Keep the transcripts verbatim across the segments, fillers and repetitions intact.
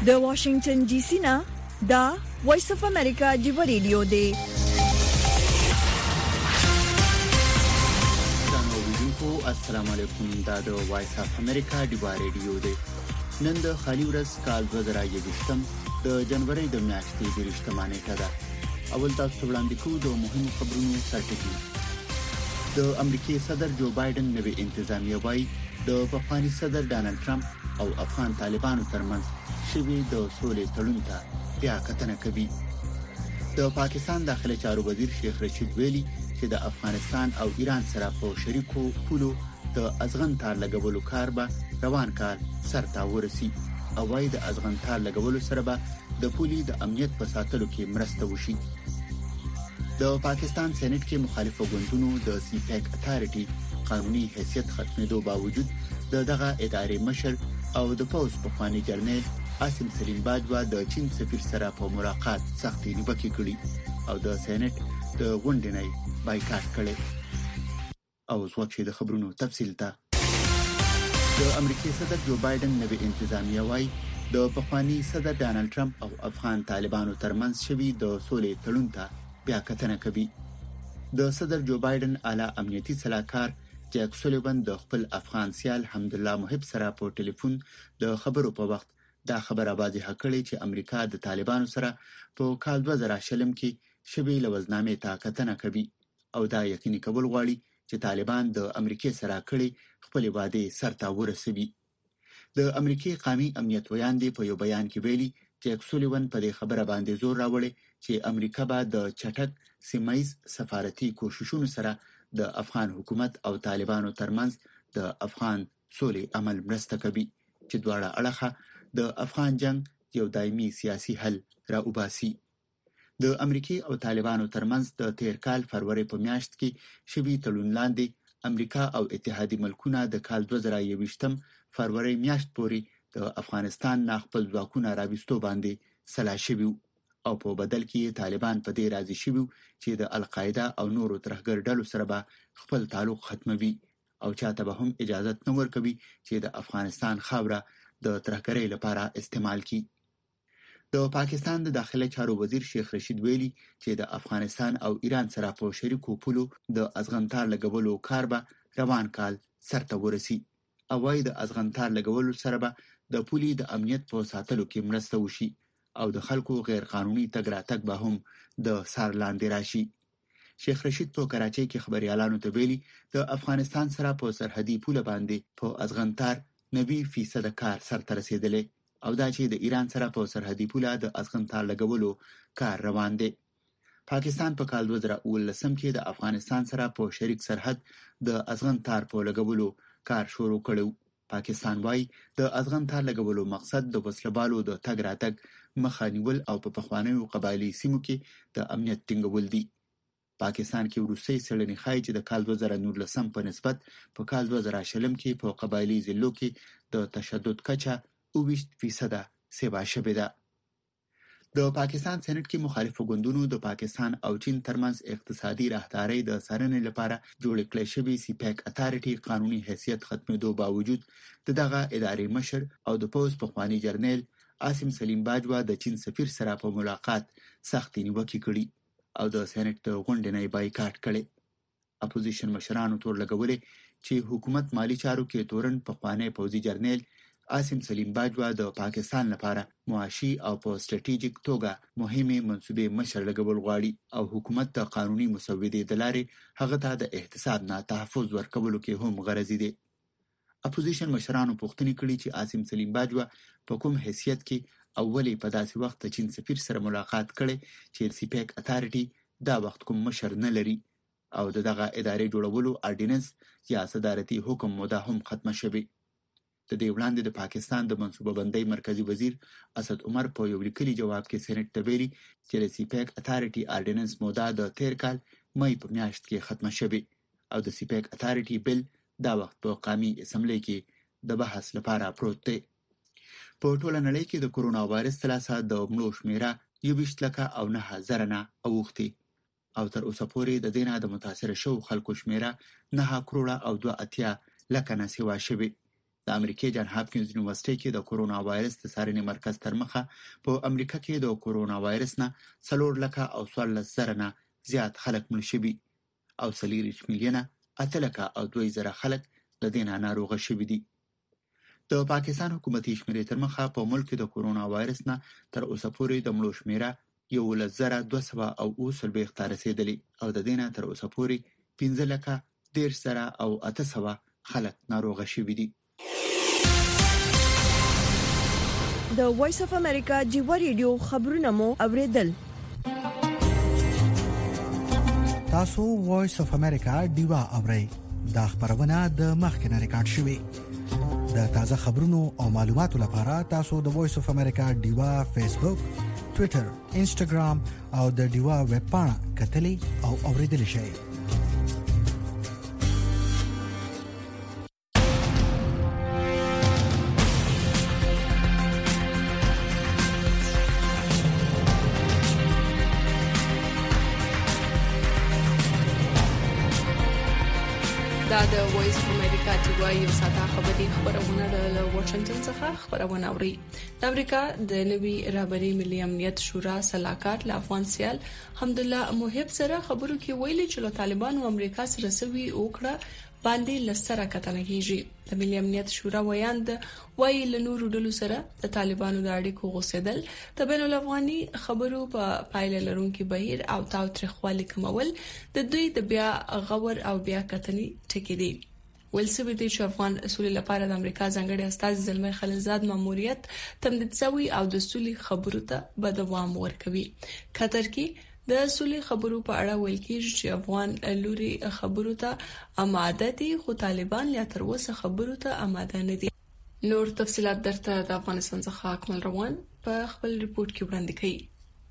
د واشنگټن ډي سي نه دا وایس اف امریکا دی ریډیو دی. السلام علیکم. دا د وایس اف امریکا دی ریډیو دی. نن د خالي ورځ کال دوه زره یوویشتم د جنوري د میاشتې د رښتمه نیټه ده. اول تاسو وړاندې کوو د مهمو خبرونو سرټکی. د امریکای صدر جو بایدن نوې انتظامیه وايي د پخوانی صدر ډانلډ ټرمپ او افغان طالبانو ترمنځ شوی د سولې تړون ته بیا کتنه کوي. د پاکستان داخله چارو وزیر شیخ رشید ویلي چې د افغانستان او ایران سره په شریکو پولو د ازغن تار لګولو کار به روان کال سرته ورسي او وايي د ازغن تار لګولو سره به د پولي د امنیت په ساتلو کې مرسته وشي. د پاکستان سېنات کې مخالف ګوندونو د سی پیک اتھارټي قانوني حیثیت ختمېدو باوجود د دغه ادارې مشر او د پوز پخوانی جرنیل عاصم سلیم باجوا د چین سفیر سره په ملاقات سختي نیوکې کړې او د سېنات د غونډې نه بایکاټ کړي. او زوښه د خبرونو تفصیل ته د امریکای صدر جو بایدن نوې انتظامیه وايي د پخوانی صدر ډانلډ ټرمپ او افغان طالبانو ترمنځ شوی د سولې تړون ته بیا کتنه کوي. د صدر جو بایدن اعلی امنیتي صلاحکار جیک سولیوان د خپل افغان سیال حمدالله محب سره په ټلیفون د خبرو په وخت دا خبره واضحه کړې چې امریکا د طالبانو سره په کال دوه زره شلم کې شوی لوزنامې ته کتنه کوي او دا یقیني کول غواړي چې طالبان د امریکای سره کړي خپل وعده سرته ورسوي. د امریکای قومي امنیت ویاندې په یو بیان کې ویلي جیک سولیوان په دې خبره باندې زور راوړي چې امریکا به د چټک سیمایي سفارتي کوششونو سره د افغان حکومت او طالبانو ترمنځ د افغان سولې عمل مرسته کوي چې دواړه اړخه د افغان جنگ یو دایمي سیاسي حل را وباسي. د امریکای او طالبانو ترمنځ د تیر کال فروری په میاشت کې شوی تړون لاندې امریکا او اتحادیه ملکونه د کال دوه زره یوویشتم فروری میاشت پورې د افغانستان نه خپل ځواکونه راوستو باندې سلا شوي او په بدل کې طالبان په دې راضي شوي چې د القاعده او نورو ترهګر ډلو سره به خپل تعلق ختموي او چاته به هم اجازه نه ورکوي چې د افغانستان خاوره د ترهګرۍ لپاره استعمال کړي. د پاکستان د داخله چارو وزیر شیخ رشید ویلي چې د افغانستان او ایران سره په شریکو پولو د ازغنتار لګولو کار به روان کال سرته ورسي او وايي د ازغنتار لګولو سره به د پولي د امنیت په ساتلو کې مرسته وشي او د خلکو غیر قانوني تګ راتګ به هم د سار لاندې راشي. شیخ رشید په کراچۍ کې خبريالانو ته ویلي د افغانستان سره په سرحدي پوله باندې په ازغنتار نوي فیصد کار سرته رسیدلی او دا چې د ایران سره په سرحدي پوله د ازغنتار لګولو کار روان دی. پاکستان په کال دوه زره اوولسم کې د افغانستان سره په شریک سرحد د ازغنتار په لګولو کار شروع کړو. پاکستان وايي د ازغنتار لګولو مقصد د وسلوالو د تګ راتګ مخه نیول او په پخوانیو قبایلی سیمو کې د امنیت ټینګول دي. پاکستان کې وروستي څېړنې ښایي چې د کال دوه زره نولسم په نسبت په کال دوه زره شلم کې په قبایلی ضلعو کې د تشدد کچه اوویشت فیصده سیوا شوې ده. د پاکستان سېنات کې مخالف ګوندونو د پاکستان او چین ترمنځ اقتصادي راهدارۍ د څارنې لپاره جوړ کړی شوی سی پیک اتھارټي قانوني حیثیت ختمېدو باوجود د دغه ادارې مشر او د پوز پخوانی جرنیل عاصم سلیم باجوا د چین سفیر سره په ملاقات سختي نیوکې کړې او د سېنات د غونډې نه بایکاټ کړي. اپوزیشن مشرانو تور لګولې چې حکومت مالی چارو کې تورن پخوانی پوزي جرنیل عاصم سلیم باجوا د پاکستان لپاره معاشي او په سټریټیجیک توګه مهمه منصوبې مشر لګول غواړي او حکومت د قانوني مسودې د لارې هغه ته د احتساب نه تحفظ ورکولو کې هم غرضی دي. اپوزیشن مشرانو پوښتنه کړې چې عاصم سلیم باجوا په کوم حیثیت کې اولی په داسې وخت د چین سفیر سره ملاقات کړي چې سی پیک اتھارټي دا وخت کوم مشر نه لري او دغه ادارې جوړولو اورډیننس یا صدارتي حکم موده هم ختمه شوه. د دې وړاندې د پاکستان د منصوبه بندۍ مرکزی وزیر اسد عمر په یو لیکلي جواب کې سېنات ته ویلي چې د سی پیک اتھارټي اورډیننس موده د تیر کال مې په میاشت کې ختمه شوه او د سی پیک اتھارټي بل دا وخت په قومي اسمبلی کې د بحث لپاره پروت دی. په ټوله نړۍ کې د کرونا وایرس تلاسه د مړو شمیره یوویشت لکه او نه هزاره نه اوښتې او تر اوسه پورې د دې نه د متاثره شوو خلکو شمیره نه کروړه او دوه اتیا لکه نه سیوا شوې. د امریکای جان هاپکینز یونیورسيټي کې د کورونا وایرس د څارنې مرکز تر مخه په امریکا کې د کورونا وایرس نه څلور لکه او څوارلس زره نه زیات خلک مړ شوي او څلوېښت میلیونه اته لکه او دوه زره خلک له دې نه ناروغه شوي دي. د پاکستان حکومتي شمیرې تر مخه په ملک کې د کورونا وایرس نه تر اوسه پورې د مړو شمیره یولس زره دوه سوه او اوه څلوېښت ته رسېدلې او د دې نه تر اوسه پورې پنځه لکه دېرش زره او اته سوه خلک ناروغه شوي دي. د وایس اف امریکا جیوا ریډیو خبرونه مو اوریدل. تاسو وایس اف امریکا دیوا اورئ. دا خبرونه د مخکنه ریکارډ شوې. د تازه خبرونو او معلوماتو لپاره تاسو د وایس اف امریکا دیوا فیسبوک، ټوئیټر، انسټاګرام او د دیوا ویب پاڼه کتلې او اوریدل شئ. دا د وایس اف امریکا دیوا یو ساده خبري خبرونه د واشنگټن څخه خبرونه اوري. د امریکا د نوي رهبری ملي امنیت شورا سلاکار ل افغان سیال حمدالله محب سره خبرو کې ویلي چې له طالبان او امریکا سره سوي وکړه باندې لسره کتنه کیږي. د ملي امنیت شورا ویاند وایي له نورو ډلو سره د طالبانو د اړیکو غوسیدل د بین الافغاني خبرو په پایله لرونکي بهیر او تاوتریخوالي کمول د دوی د بیا غور او بیا کتنې ټکی دي. ولسبي دي چې افغان اصول لپاره د امریکا ځانګړي استاد زلمي خلیلزاد ماموریت تمدید شوی او د اصولي خبرو ته به دوام ورکوي. قطر کې د اصولي خبرو په اړه ویل کېږي چې افغان لوري خبرو ته آماده دي خو طالبان لا تر اوسه خبرو ته آماده نه دي. نور تفصيلات درته د افغانستان څخه اکمل روان په خپل ریپورت کې وړاندې کړي.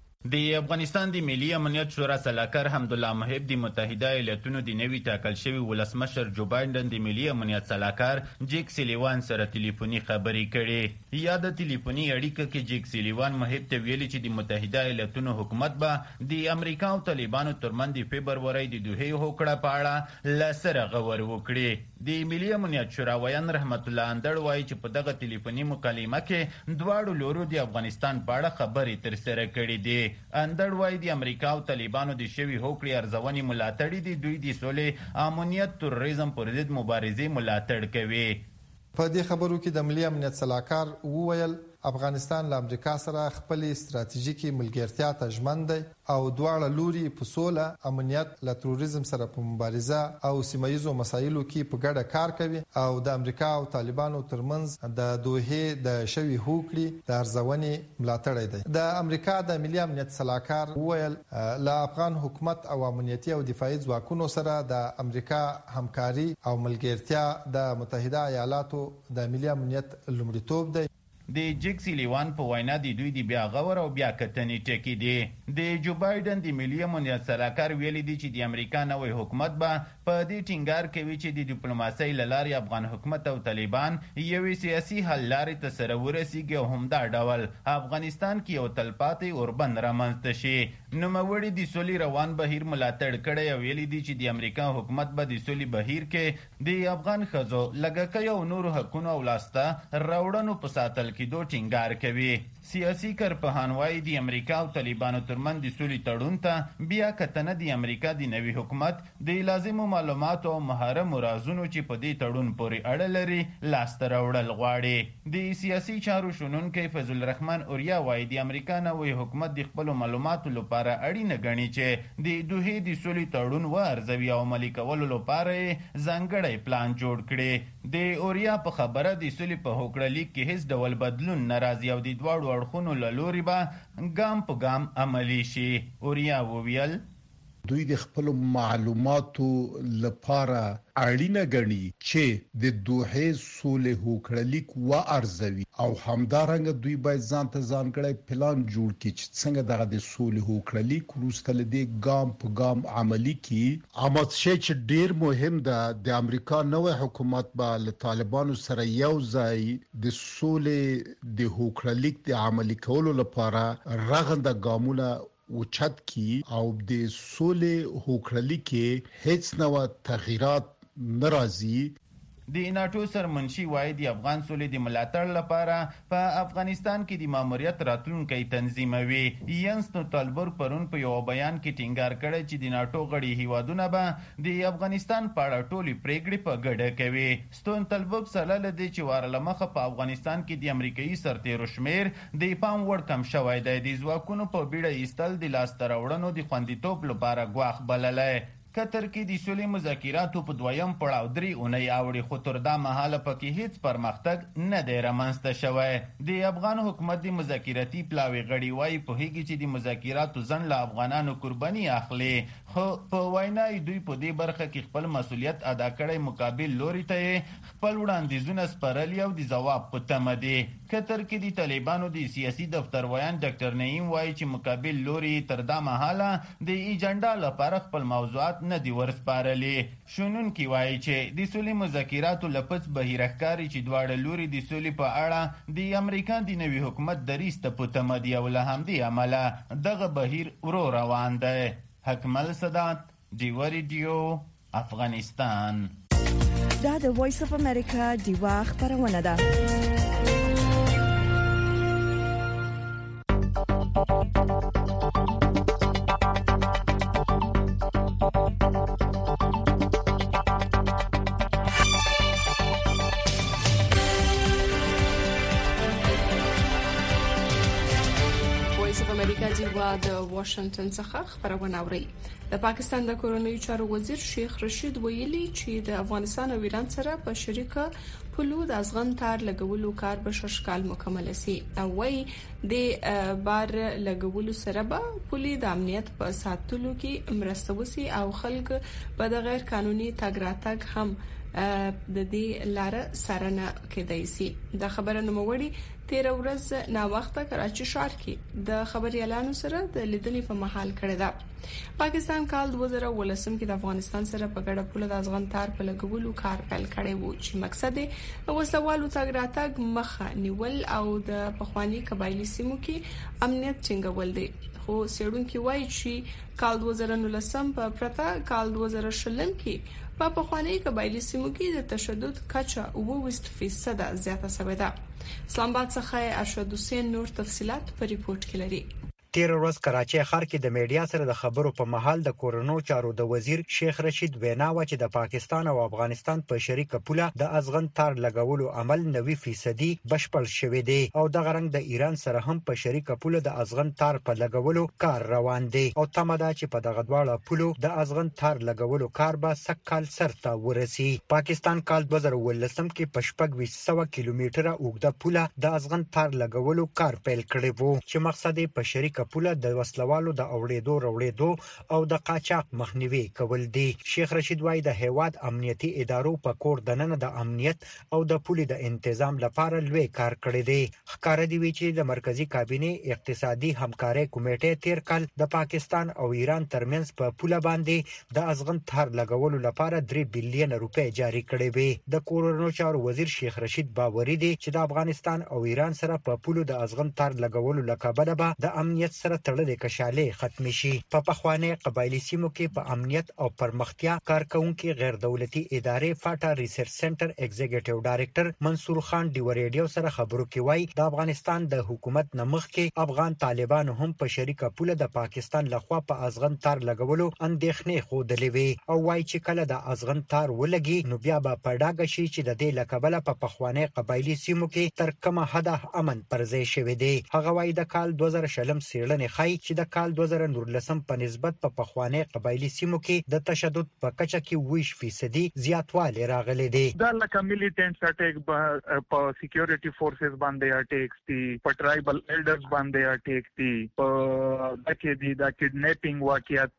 د افغانستان د ملي امنیت شورا سلاکار حمدالله محب د متحده ایالاتونو د نوي ټاکل شوی ولسمشر جو بایدن د ملي امنیت سلاکار جیک سلیوان سره ټلیفوني خبرې کړې. یا د ټلیفوني اړیکه کې جیک سلیوان محب ته ویلي چې د متحده ایالاتونو حکومت به د امریکا او طالبانو ترمنځ د فبرورۍ د دوه هوکړه په اړه لسره غور وکړي. د ملي امنیت شورا ویان رحمت الله اندړ وایي چې په دغه ټلیفوني مکالمه کې دواړو لورو د افغانستان په اړه خبرې ترسره کړې دي. اندړ وایي د امریکا او طالبانو د شوی هوکړې ارزونې ملاتړي دي دوی د سولې امنیت تروریزم پر ضد مبارزې ملاتړ کوي. په دې خبرو کې د ملي امنیت سلاکار وویل افغانستان له امریکا سره خپل استراتیژیکي ملګرتیا ته ژمن دی او دواړه لوري په سوله امنیت له تروریزم سره په مبارزه او سیمایي مسایلو کې په ګډه کار کوي او د امریکا او طالبانو ترمنځ د دوه د شوی هوکړې د ارزونې ملاتړ دی. د امریکا د ملي امنیت سلاکار وویل له افغان حکومت او امنیتي او دفاعي ځواکونو سره د امریکا همکاري او ملګرتیا د متحده ایالاتو د ملي امنیت لومړیتوب دی. د جیک سلیوان په وینا د دوی د بیا غور او بیا کتنې ټکی دي. د جو بایدن د ملي امنیت سلاکار ویلي دي چې د امریکا نوی حکومت به په دې ټینګار کوي چې د ډیپلوماسۍ له لارې افغان حکومت او طالبان یوې سیاسي حل لارې ته سره ورسیږي او همدا ډول افغانستان کې یو تلپاتې اوربند رامنځته شي. نوموړي د سولې روان بهیر ملاتړ کړی او ویلي دي چې د امریکا حکومت به د سولې بهیر کې د افغان ښځو لږکیو او نورو حقونو او لاسته راوړنو په ساتل کې دو ټینګار کوي. سیاسي کارپوهان وایي د امریکا او طالبانو ترمنځ د سولې تړون ته بیا کتنه د امریکا د نوي حکومت د لازمو معلوماتو او محرمو رازونو چې په دې تړون پورې اړه لري لاسته راوړل غواړي. د سیاسي چارو شنونکی فضل الرحمن اوریا وایي د امریکا نوی حکومت د خپلو معلوماتو لپاره اړینه ګڼي چې د دوه د سولې تړون وارزوي او عملي کولو لپاره ځانګړی پلان جوړ کړي. د اوریا په خبره د سولې په هوکړه لیک کې هیڅ ډول بدلون ناراضي او د دواړو اړخونو له لوري به ګام په ګام عملی شي. اوریا وویل دوی د خپل معلوماتو لپاره اړینه ګڼي چې د دوه سولې هوکړه لیک و ارزوي او همدارنګه دوی باید ځان ته ځانګړی پلان جوړ کړي چې څنګه دغه د سولې هوکړه لیک وروسته له دې ګام په ګام عملی کړي. اما څه چې ډیر مهم ده د امریکا نوې حکومت به له طالبانو سره یو ځای د سولې د هوکړه لیک د عملي کولو لپاره رغنده ګامونه اوچت کی او د سولې هوکړه لیک هیڅ نوع تغییرات ناراضي. د ناتو سرمنشي وایي د افغان سولې د ملاتړ لپاره په افغانستان کې د ماموریت راتلونکی تنظیموي. ینس ستولتنبرګ پرون په یو بیان کې ټینګار کړی چې د ناتو غړي هیوادونه به د افغانستان په اړه ټولې پریکړې په ګډه کوي. ستولتنبرګ سره لدی چې وارلمخه په افغانستان کې د امریکایي سرتیرو شمیر د پام وړ کم شوی دی. د ځواکونو په بیړه ایستل د لاسته راوړنو د خوندیتوب لپاره ګواښ بللی. قطر کې د سولې مذاکراتو په دویم پړاو درې اونۍ اوړي، خو تر دا مهاله پکې هیڅ پرمختګ نه دی رامنځته شوی. د افغان حکومت د مذاکراتي پلاوي غړي وایي پوهیږي چې د مذاکراتو ځنډ له افغانانو قرباني اخلي، خو په وینا دوی په دې برخه کې خپل مسؤلیت ادا کړی، مقابل لوري ته خپل وړاندیزونه سپارلي او د ځواب په تمه دي. قطر کې د طالبانو د سیاسي دفتر ویان ډاکټر نعیم وایي چې مقابل لوري تر دا مهاله د ایجنډا لپاره خپل موضوعات نه دی ورسپارلي. شنونکي وایي چې د سولې مذاکراتو لپس بهیر ښکاري چې دواړه لوري د سولې په اړه د امریکا د نوي حکومت دریځ ته په تمه دي او له همدې امله دغه بهیر ورو روان دی. حکمل صدات، ډیوه ریډیو، افغانستان. دا د وایس اف امریکا ډیوه خبرونه ده. د واشنگټن څخه خبرونه اوري. د پاکستان د کورنیو چارو وزیر شیخ رشید ویلي چې د افغانستان او ایران سره په شریکه پلو د ازغن تار لګولو کار به ششکال مکمل شي او وايي د بار لګولو سره به پولي د امنیت په ساتلو کې مرسته وسی او خلک په د غیر قانوني تګ راتګ هم د دې لار سره نه کېدای شي. د خبرو نوموړي تیر ورځ نا وخته کراچي ښار کې د خبري اعلان سره د لیدنې په محل کړی دا. پاکستان کال دوه زره ولسم کې د افغانستان سره په ګډه پوله د ازغن تار په لګولو کار پیل کړی وو چې مقصد یې وسلوالو تګ راتګ مخه نیول او د پخوانی قبایلی سیمو کې امنیت ټینګول دي. خو سیړونکو وایي چې کال دوه زره نولسم په پرتا کال دوه زره شلم کې په پخوانی قبایلی سیمو کې د تشدد کچه اوه فیصد زیاته شوې ده. اسلام آباد څخه ارشد حسین نور تفصيلات په ریپورت کې لري. تیر ورځ کراچي ښار کې د میډیا سره د خبرو په محل د کورونو چارو د وزیر شیخ رشید وینا و چې د پاکستان او افغانستان په شریکه پوله د ازغن تار لګولو عمل نوي فیصدي بشپړ شوی دی او د غرنګ د ایران سره هم په شریکه پوله د ازغن تار په لګولو کار روان دی او تمه ده چې په دغه دواړه پولو د ازغن تار لګولو کار به سکهال سرته ورسي. پاکستان کال دوه زره ولسم کې په شپږ سوه کیلومتره اوږده پوله د ازغن تار لګولو کار پیل کړی وو چې مقصد یې په شریکه پوله د وسلوالو د اوړېدو وروړېدو او د قاچاق مخنیوي کول دي. شیخ رشید وايي د هیواد امنیتي ادارو په کور دننه د امنیت او د پولي د تنظیم لپاره لوی کار کړی دی. ښکار دی چې د مرکزی کابینه اقتصادي همکارۍ کمیټې تیر کال د پاکستان او ایران ترمنځ په پوله باندې د ازغن تار لګولو لپاره درې بلین روپۍ جاری کړې وي. د کورونو چارو وزیر شیخ رشید باوري دی چې د افغانستان او ایران سره په پولو د ازغن تار لګولو لکبله به د امنیت سره تړلې کشالې ختم شي. په پخوانی قبایلی سیمو کې په امنیت او پرمختیا کارکونکو غیر دولتي ادارې فاټا ریسرچ سنټر ایگزیکټیو ډایریکټر منصور خان دی ریډیو سره خبرو کې وایي د افغانستان د حکومت نمخ کې افغان طالبانو هم په شریکه پوله د پاکستان لخوا په ازغن تار لګولو اندېښنې خوده وی او وایي چې کله د ازغن تار ولګي نو بیا به پړډاګ شي چې د دې لکبله په پخوانی قبایلی سیمو کې تر کومه حد امن پرځای شوی دی. هغه وایي د کال دوه زره شلم سیړنې خای چې د کال دوه زره نولسم په نسبت په پخوانی قبایلی سیمو کې د تشدد په کچه کې ویش فیصدي زیاتوالی راغلی دی. دا لکه میلیټنټس اٹیک په سکیورټي فورسز باندې اٹیکس دي، په ټرایبل ایلډرز باندې اٹیکس دي، په دکې دي د کډنیپینګ واقعیت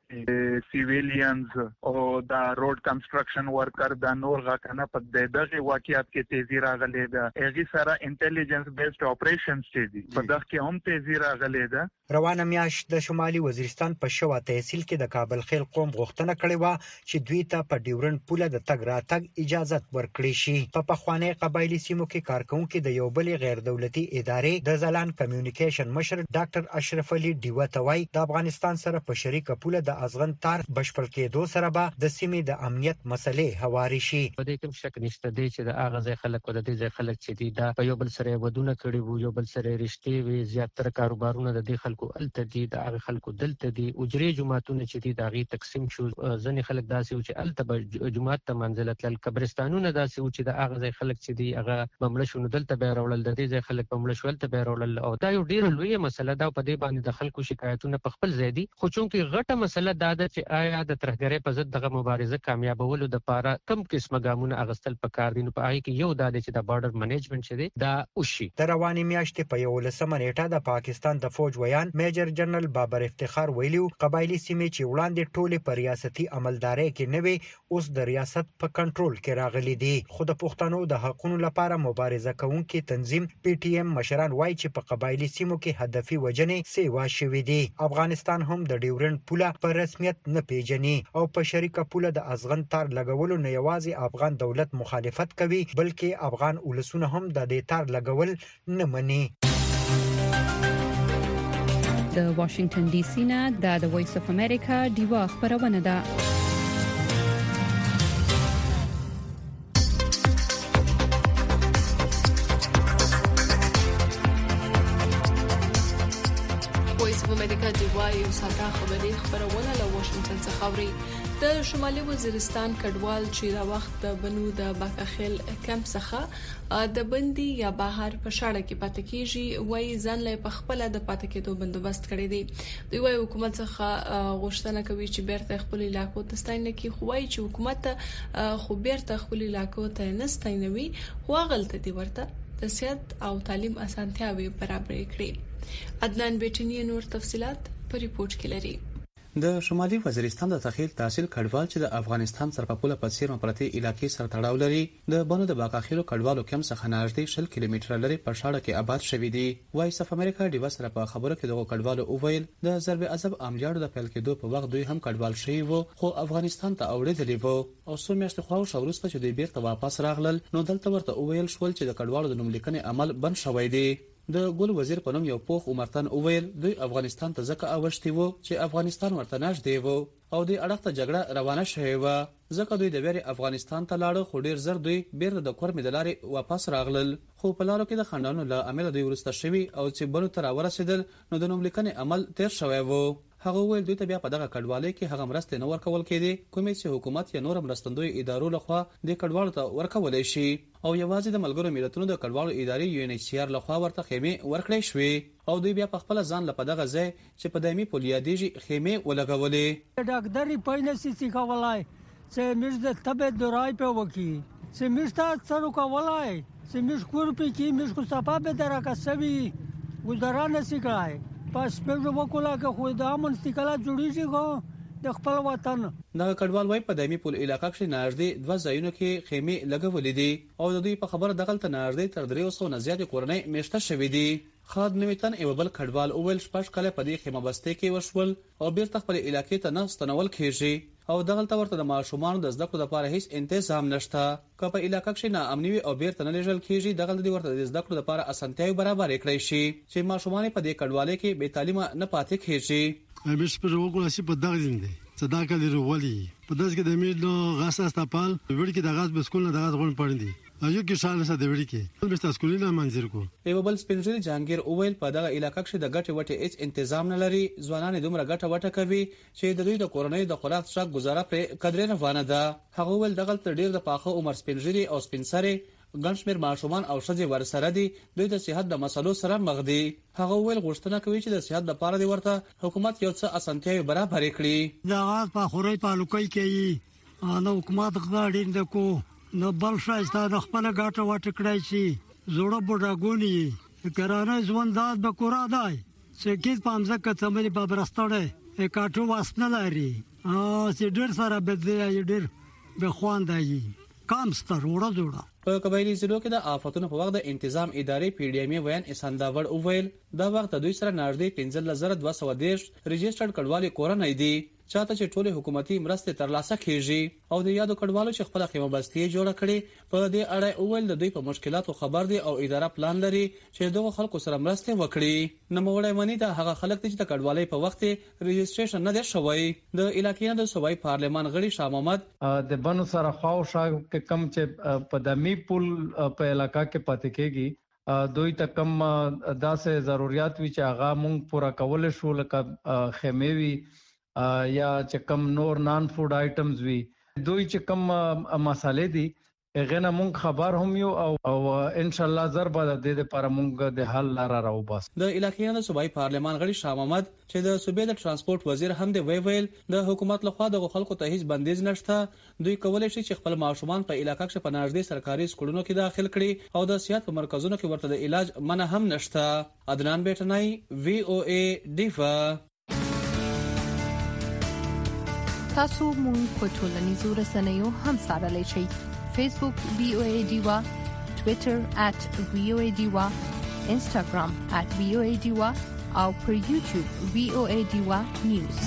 سیویلینز او دا روډ کنسترکشن ورکر د نور غکنه په دغه واقعیت کې تیزی راغلی ده. هغه سره انټيليجنس بیسډ اپریشنز چې دي په دغه کې هم تیزی راغلی ده روانه میاشت د شمالي وزیرستان په شوا تحصیل کې د کابل خیل قوم غوښتنه کړې و چې دوی ته په ډیورنډ پوله د تګ راتګ اجازه ورکړي شي. په پخواني قبایلی سیمو کې کارکونکو د یو بل غیر دولتي ادارې د زلان کمیونیکیشن مشر ډاکټر اشرف علي ډیوه توای د افغانستان سره په شریکه پوله د ازغن تار بشپړ کېدو سره به د سیمې د امنیت مسلې هواري شي. په دې کې شک نشته دی چې د اغه ځای خلک او د دې ځای خلک چې دي دا په یو بل سره ودونه کړي وو، یو بل سره رښتې وي، زیاتره کاروبارونه د دې خلکو الته دي، د هغه خلکو دلته دي، اجرې جماعتونه چې دي د هغې تقسیم شو. ځینې خلک داسې و چې الته به جماعت ته منزله تلل، قبرستانونه داسې و چې د هغه ځای خلک چې دي هغه به مړه شو نو دلته به یې راوړل، د دې ځای خلک به مړه شو هلته به یې راوړل. او دا یو ډېره لویه مسله ده او په دې باندې د خلکو شکایتونه په خپل ځای دي. خو چونکې غټه مسله دا ده چې آیا د ترهګرۍ په ضد دغه مبارزه کامیابولو دپاره کم قسمه ګامونه اخیستل پکار دي. نو په هغې کې یو دا دی چې د بارډر منیجمنټ چې دی دا وشي. د روانې میاشتې په یولسمه نیټه د پاکستان د فوج ویان میجر جنرال بابر افتخار ویلي قبایلی سیمې چې وړاندې ټولې په ریاستي عملدارۍ کې نه وي اوس د ریاست په کنټرول کې راغلي دي. خو د پښتنو د حقونو لپاره مبارزه کوونکي تنظیم پی ټی ایم مشران وایي چې په قبایلی سیمو کې هدفي وجنې سیوا شوي دي. افغانستان هم د ډیورنډ پوله په رسمیت نه پیژني او په شریکه پوله د ازغن تار لګولو نه یوازې افغان دولت مخالفت کوي بلکې افغان ولسونه هم د دې تار لګول نه مني. د واشنگټن ډي سي نه د وایس اف امریکا ډیوا خبرونه ده. وایس اف امریکا ډیوا یو ساده خبري خبرونه له واشنگټن څخه اوري. د شمالي وزیرستان کډوال چې دا وخت د بنو د باکخیل کمپ څخه د بندي یا بهر په شاړه کې پاتې کیږي وای ځان له په خپل د پاتې کېدو بندوبست کړی دی. دوی وای حکومت څخه غوښتنه کوي چې بیرته خپل علاقو ته ستاینه کوي، خو وای چې حکومت خو بیرته خپل علاقو ته نه ستاینوي، خو غلطه دی ورته د صحت او تعلیم اسانتیاوي برابر کړي. عدنان بیٹنی نور تفصيلات په ریپورت کې لري. د شمالي وزیرستان د تخیل تحصیل کډوال چې د افغانستان سره په پوله په څیر پرتې علاقې سره تړاو لري د بنو د باکاخیلو کډوالو کم څخه نږدې شل کیلومتره لري په شاړه کې آباد شوي دي. وایس اف امریکا ډیوا سره په خبرو کې دغه کډوالو اوویل د ضرب عذاب عملیاتو د پیل کېدو په وخت دوی هم کډوال شوي وو خو افغانستان ته اوړېدلي وو او څو میاشتې خو شو وروسته چې دوی بیرته واپس راغلل نو دلته ورته اوویل شول چې د کډوالو د نوملیکنې عمل بند شوی دی. د ګل وزیر په نوم یو پوخ عمرتن اوویل دوی افغانستان ته ځکه اوښتي وو چې افغانستان ورته نږدې وو او د اړخ ته جګړه روانه شوې و ځکه دوی د ویری افغانستان ته لاړ خو ډیر زر دوی بیرته د کور مدلاري واپس راغلل خو په لارو کې د خندانو له عمل دوی ورسته شوی او چې بنو تر ورسېدل نو د نوملیکنې عمل تیر شوی وو. هغه ویل دوی ته بیا په دغه کډوالۍ کې هغه مرستې نه ورکول کېدي کومې چې حکومت یا نور مرستندوی ادارو لخوا د کډوالو ته ورکولای شي او یوازې د ملګرو ملتونو د کډوالو ادارې یو ان ایچ سی آر لخوا ورته خیمه ورکړې شوې او دوی بیا په خپل ځان لپاره دغه ځای چې په دایمي پولیادیږي خیمه ولګولې. ډاکټري پاینه سي کولای چې موږ د تبه درای په وکی چې موږ تاسو سره کولای چې موږ کور په کې موږ کو صفه به درکه سوي گزارانه سي کړای پس په وکولا کې خو د امن استقلال جوړیږي غو د خپل وطن. دا کډوال وای په دایمي پول علاقې کې نږدې دوه ځایونو کې خیمه لګولې دي او د دوی په خبره دغلت نږدې تر درې سوه نه زیات کورنۍ میشته شوې دي. خاد نویتن یو بل کډوال اول شپږ کله په دې خیمه بسته کې وشول او بیرته خپل علاقې ته نه ستنول کېږي او دغلت ورته د ماشومان د زده کړو لپاره هیڅ تنظیم نشته. که په علاقې کې نه امنیوي او بیرته نه لېږل کېږي دغلت دی ورته د زده کړو لپاره اسانتیاوي برابر کړئ شي چې ماشومان په دې کډوالۍ کې بې تعلیمه نه پاتې کېږي. همیشه پر وګورئ چې په دغه ځین دی صداقت لري ولی په داس کې د میډ غاس استپال وړ کې د غاز بسکول نه د غاز غون پړندي ایو کې شاله ساده وړي کې بل تاسو کولینه منځر کو ایو بل سپینځل جهانگیر اوویل په دغه علاقې کې د غټي وټي هیڅ تنظیم نه لري ځوانان دومره غټه وټه کوي چې د دوی د کورنۍ د خوراک څخه گزاره پر قدرې نه وانه ده. هغه ول دغه تر ډیر د پاخه عمر سپینځري او سپینسري ګنشمیر ماشومان او شذې ورسره دي دوی د صحت د مسلو سره مخ دي. هغه ویل غوښتنه کوي چې د صحت لپاره دی ورته حکومت یو څه اسانتیاوي برابر کړي. دا غاز په خوري په لوکي کې نو حکومت غاډین د کو نو بل شایسته د خپل غاټه واټ کړای شي زوړه بډاګونی کرانه ژوندات به کورا دی چې کیس پامزه کتمري په برستړې کاټو واسنه لري ا چې ډېر سره به دی ډېر به خوان دی کام ستر وړه جوړه. په قبایلی ضلعو کې د آفاتونو په وخت د انتظام ادارې پی ډی ایم وین اسانداور اوویل دا وخت دوی سره نږدې پنځه لزر دوه سوه دېرش رجسټرډ کډوالي کورنۍ دي چاته چې ټول حکومتي مرستې ترلاسه کیږي او د یادو کډوالو چې خپل خیمه بستي جوړه کړي په دې اړه اوویل د دوی په مشکلاتو خبر دي او اداره پلان لري چې دغه خلکو سره مرسته وکړي. نوموړی منی د هغه خلک چې د کډوالۍ په وخت رجسټریشن نه دی شوی. د علاقې د صوبایي پارلمان غړي شاه محمد د بنو سره خواوشا کې کم چې په دمی پول په علاقہ کې پاتې کېږي دوی ته کم داسې ضرورت وی چې هغه مونږ پورا کول شو لکه خیمه وی یا چې کم نور نان فود آیټمز وی دوی چې کم مسالې دي غنه مونږ خبر هم یو او او ان شاء الله ضرب د دې لپاره مونږ د حل لار راو بس. د علاقې د صوبایي پارلمان غړي شاه محمد چې د صوبې د ترانسپورت وزیر هم دی ویل د حکومت لخوا د خلکو ته هیڅ بندیز نشته. دوی کولای شي چې خپل ماشومان په علاقې کې په نږدې سرکاري سکولونو کې داخل کړي او د صحت په مرکزونو کې ورته د علاج منع هم نشته. عدنان بیٹنای وی او ای ډیفا. تاسو مونږ په ټولنیزو رسنیو هم سره شئ. فیسبوک وی او ای ډیوا، ټوئیټر ات وی او ای ډیوا، انسټاګرام ات وی او ای ډیوا او پر یوټیوب وی او ای ډیوا نیوز.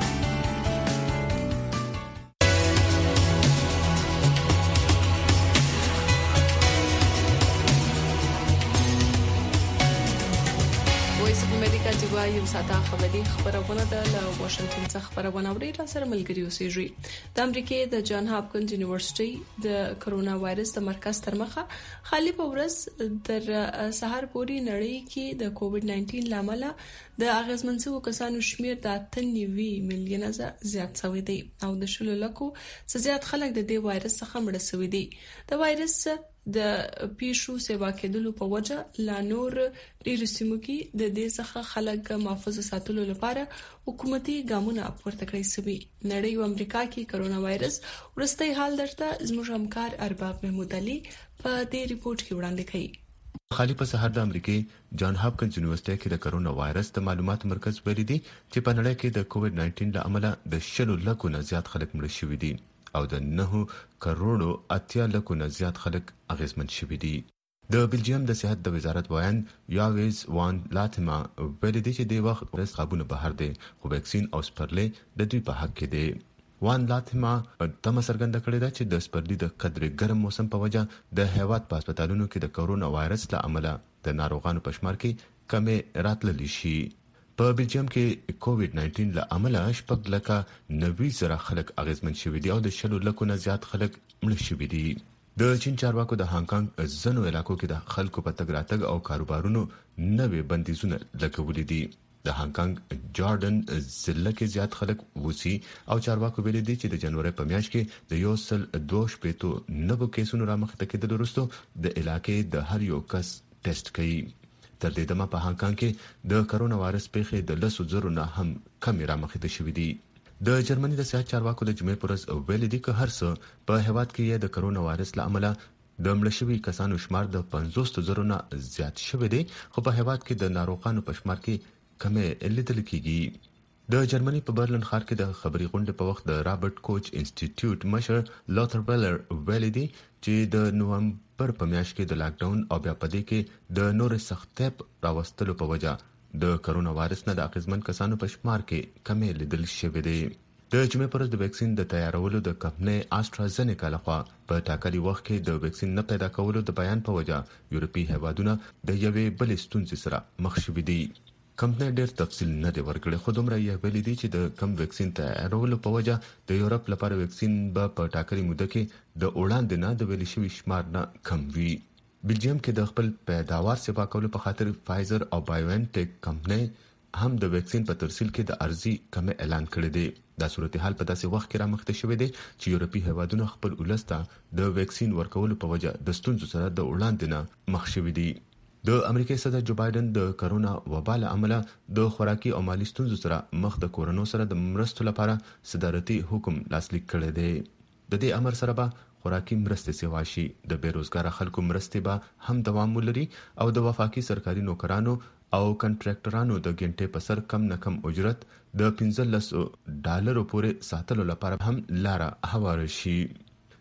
دیوا یو ساده خبري خبرونه ده له واشنگټن څخه خبرونه اوري را سره ملګری اوسېږي. د امریکای د جان هاپکینز یونیورسيټي د کرونا وایرس د مرکز تر مخه خالي په ورځ تر سهار پورې نړۍ کې د کووډ نایټین لامل د اغیزمنڅو کسانو شمیر د اته نوي میلیونه زیات شوی دی او د شلو لکو زیات خلک د دې وایرس څخه مړ شوي دي. د وایرس د پیښو سیوا کېدلو په وجه لا نور ډېر سیمو کې د دې څخه خلک محفوظ ساتلو لپاره حکومتي ګامونه پورته کړی شوي. نړۍ او امریکا کې کرونا وایرس ورستۍ حال درته زموږ همکار ارباب محمود علي په دې ریپورت کې وړاندې کړي. خالي په سهار د امریکای جان هاپکینز یونیورسيټي کې د کرونا وایرس د معلوماتو مرکز ویلي دي چې په نړۍ کې د کووډ نایټین له امله د شلو لکو نه زیات خلک مړ شوي دي او د نهو کروڑو اتیا لکو نه زیات خلک اغیزمن شوي دي. د بلجیم د صحت د وزارت وایان یاویز وان لاتما ویلي دي چې د وخت ورس قابونه بهر دي خو ویکسین او سپرلې د دوی په حق کې دي. وان لاتما تم سرګند کړی دا چې د سپرلې د قدر ګرم موسم په وجه د هیواد په هسپتالونو کې د کرونا وایرس له امله د ناروغانو په شمار کې کمې راتللی شي. په بلجیم کې کووډ نایټین له امله شپږ لکه نوي زره خلک اغیزمن شوي دي او د شلو لکو نه زیات خلک مړه شوي دي. د چین چارواکو د هانګ کانګ ځینو علاقو کې د خلکو په تګ راتګ او کاروبارونو نوې بندیزونه لګولي دي. د هانګ کانګ جاردن ضلع کې زیات خلک وسی او چارواکو ویلي دي چې د جنوري په میاشت کې د یو سل دوه شپېتو نوو کیسونو رامخته کېدل وروسته د علاقې د هر یو کس ټیسټ کوي. تر دې دمه په هانګ کانګ کې د کرونا وایرس پیښې د لسو زرو نه هم کم رامخته شوې دي. د جرمني د صحت چارواکو د جمعې پر ورځ ویلي دي چې هر څه په هیواد کې د کرونا وایرس له امله د مړه شوي کسانو شمار د پنځوس زرو نه زیات شوی دی خو په هیواد کې د ناروغانو په شمار کې کمې لیدل کېږي. د جرمني په برلن ښار کې د خبري غونډې په وخت د رابرټ کوچ انسټیټیوټ مشر لوتر بیلر ویلي دي چې د نومبر په میاشت کې د لاک ډاون او بیا په دې کې د نور سختۍ راوستلو په وجه د کرونا وایرس نه د اغیزمن کسانو په شمار کې کمې لیدل شوې دي. د جمعې پر ورځ د ویکسین د تیارولو د کمپنۍ آسترازینیکا لخوا په ټاکلي وخت کې د ویکسین نه پیدا کولو د بیان په وجه یورپی هیوادونه د یوې بلې ستونزې سره مخ شوي دي. کمپنۍ ډېر تفصیل نه دی ورکړی خو دومره یې ویلي دي چې د کم ویکسین تیارولو په وجه د یورپ لپاره ویکسین به په ټاکلي موده کې د وړاندې نه د ویلي شوي شمار نه کم وي. بلجیم کې د خپل پیداوار سپا کولو په خاطر فایزر او بایوانټیک کمپنۍ هم د ویکسین په ترسیل کې د ارزي کم اعلان کړی دی. دا صورتحال په داسې وخت کې رامخته شوی دی چې یورپی هیوادونه خپل ولسته د ویکسین ورکولو په وجه د ستونزو سره د وړاندې نه مخ شوي دي. د امریکای صدر جو بایدن د کرونا وبا له امله د خوراکي او مالی ستونزو سره مخ د کورونو سره د مرستو لپاره صدارتي حکم لاسلیک کړی دی. د دې امر سره به خوراکي مرستې سیوا شي، د بیروزګار خلکو مرستې به هم دوام ولري او د وفاقي سرکاري نوکرانو او کنټراکټرانو د ګنټې په سر کم نه کم اجرت د پنځلس ډالرو پورې ساتلو لپاره هم لاره هواره شي.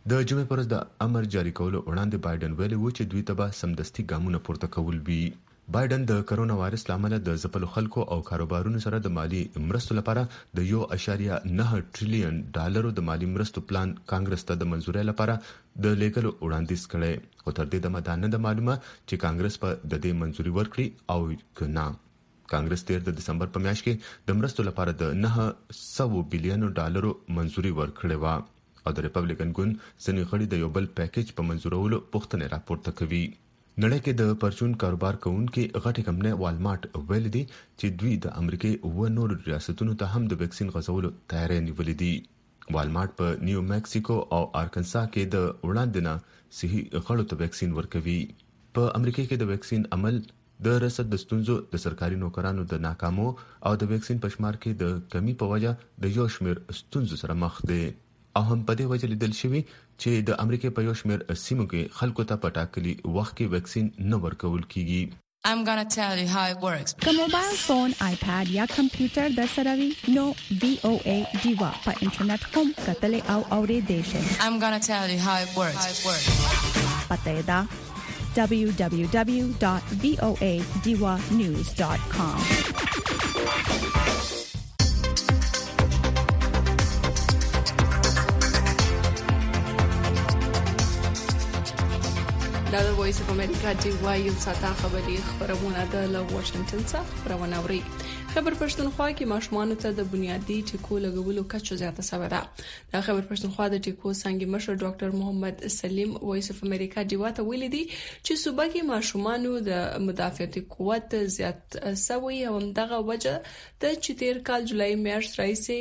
د جمعې پر ورځ د امر جاری کولو وړاندې بایدن ویلي و چې دوی ته به سمدستي ګامونه پورته کول وي. بایدن د کرونا وایرس لامل د ځپلو خلکو او کاروبارونو سره د مالی مرستو لپاره د یو اشاریه نه ټریلیون ډالرو د مالی مرستو پلان کانګرس ته د منځورۍ لپاره د لیګلو وړاندیز کړي، خو تر دې دمه دا نه د معلومه چې کانګرس په د دې منځوري ورکړي او کنه. کانګرس تیر د دسمبر په میاشت کې د مرستو لپاره د نه سوه بلین ډالرو منځوري ورکړي و او د ریپبلیکن ګوند ځینې غړي د یو بل پیکیج په منځورولو پوښتنې راپورته کوي. نړۍ کې د پرچون کاروبار کوونکي غټي کمپنۍ والمارټ ویل دي چې دوی د امریکای او نور ریاستونو ته هم د ویکسین غځولو تیاری نیولې دي. والمارټ په نیو میکسیکو او ارکنسا کې د وړاندې نه صحي غړو ته ویکسین ورکوي. په امریکا کې د ویکسین عمل د رسد د ستونزو، د سرکاري نوکرانو د ناکامو او د ویکسین په شمار کې د کمی په وجه د یو شمېر ستونزو سره مخ دي. او هم په دې وجه لیدل شوی چې د امریکا په یو شمېر سیمو کې خلکو ته په ټاکلي وخت کې ویکسین نه ورکول کیږي. I'm gonna tell you how it works. که موبایل فون، آیپاد یا کمپیوټر در سره وي نو وی او ای دیوا په انټرنیټ هم کتل او اورېدل شي. I'm gonna tell you how it works. پته دا دبلیو دبلیو دبلیو ډاٹ وی او ای دیوا نیوز ډاٹ کام. دا د وایس اف امریکا دی وایو ساته خبري خبرونه د له واشنگټن څخه خبرونه اوري. خبر پښتونخوا کې ماشومان ته د بنیادی ټیکو لګولو کچه زیاته شوې ده. د خبر پښتونخوا د ټیکو څنګه مشر ډاکټر محمد سلیم وایس اف امریکا دی واته ویل دي چې صوبه کې ماشومان د مدافعتي قوت زیات سوي او دغه وجه د چتیر کال جولای میاشت راځي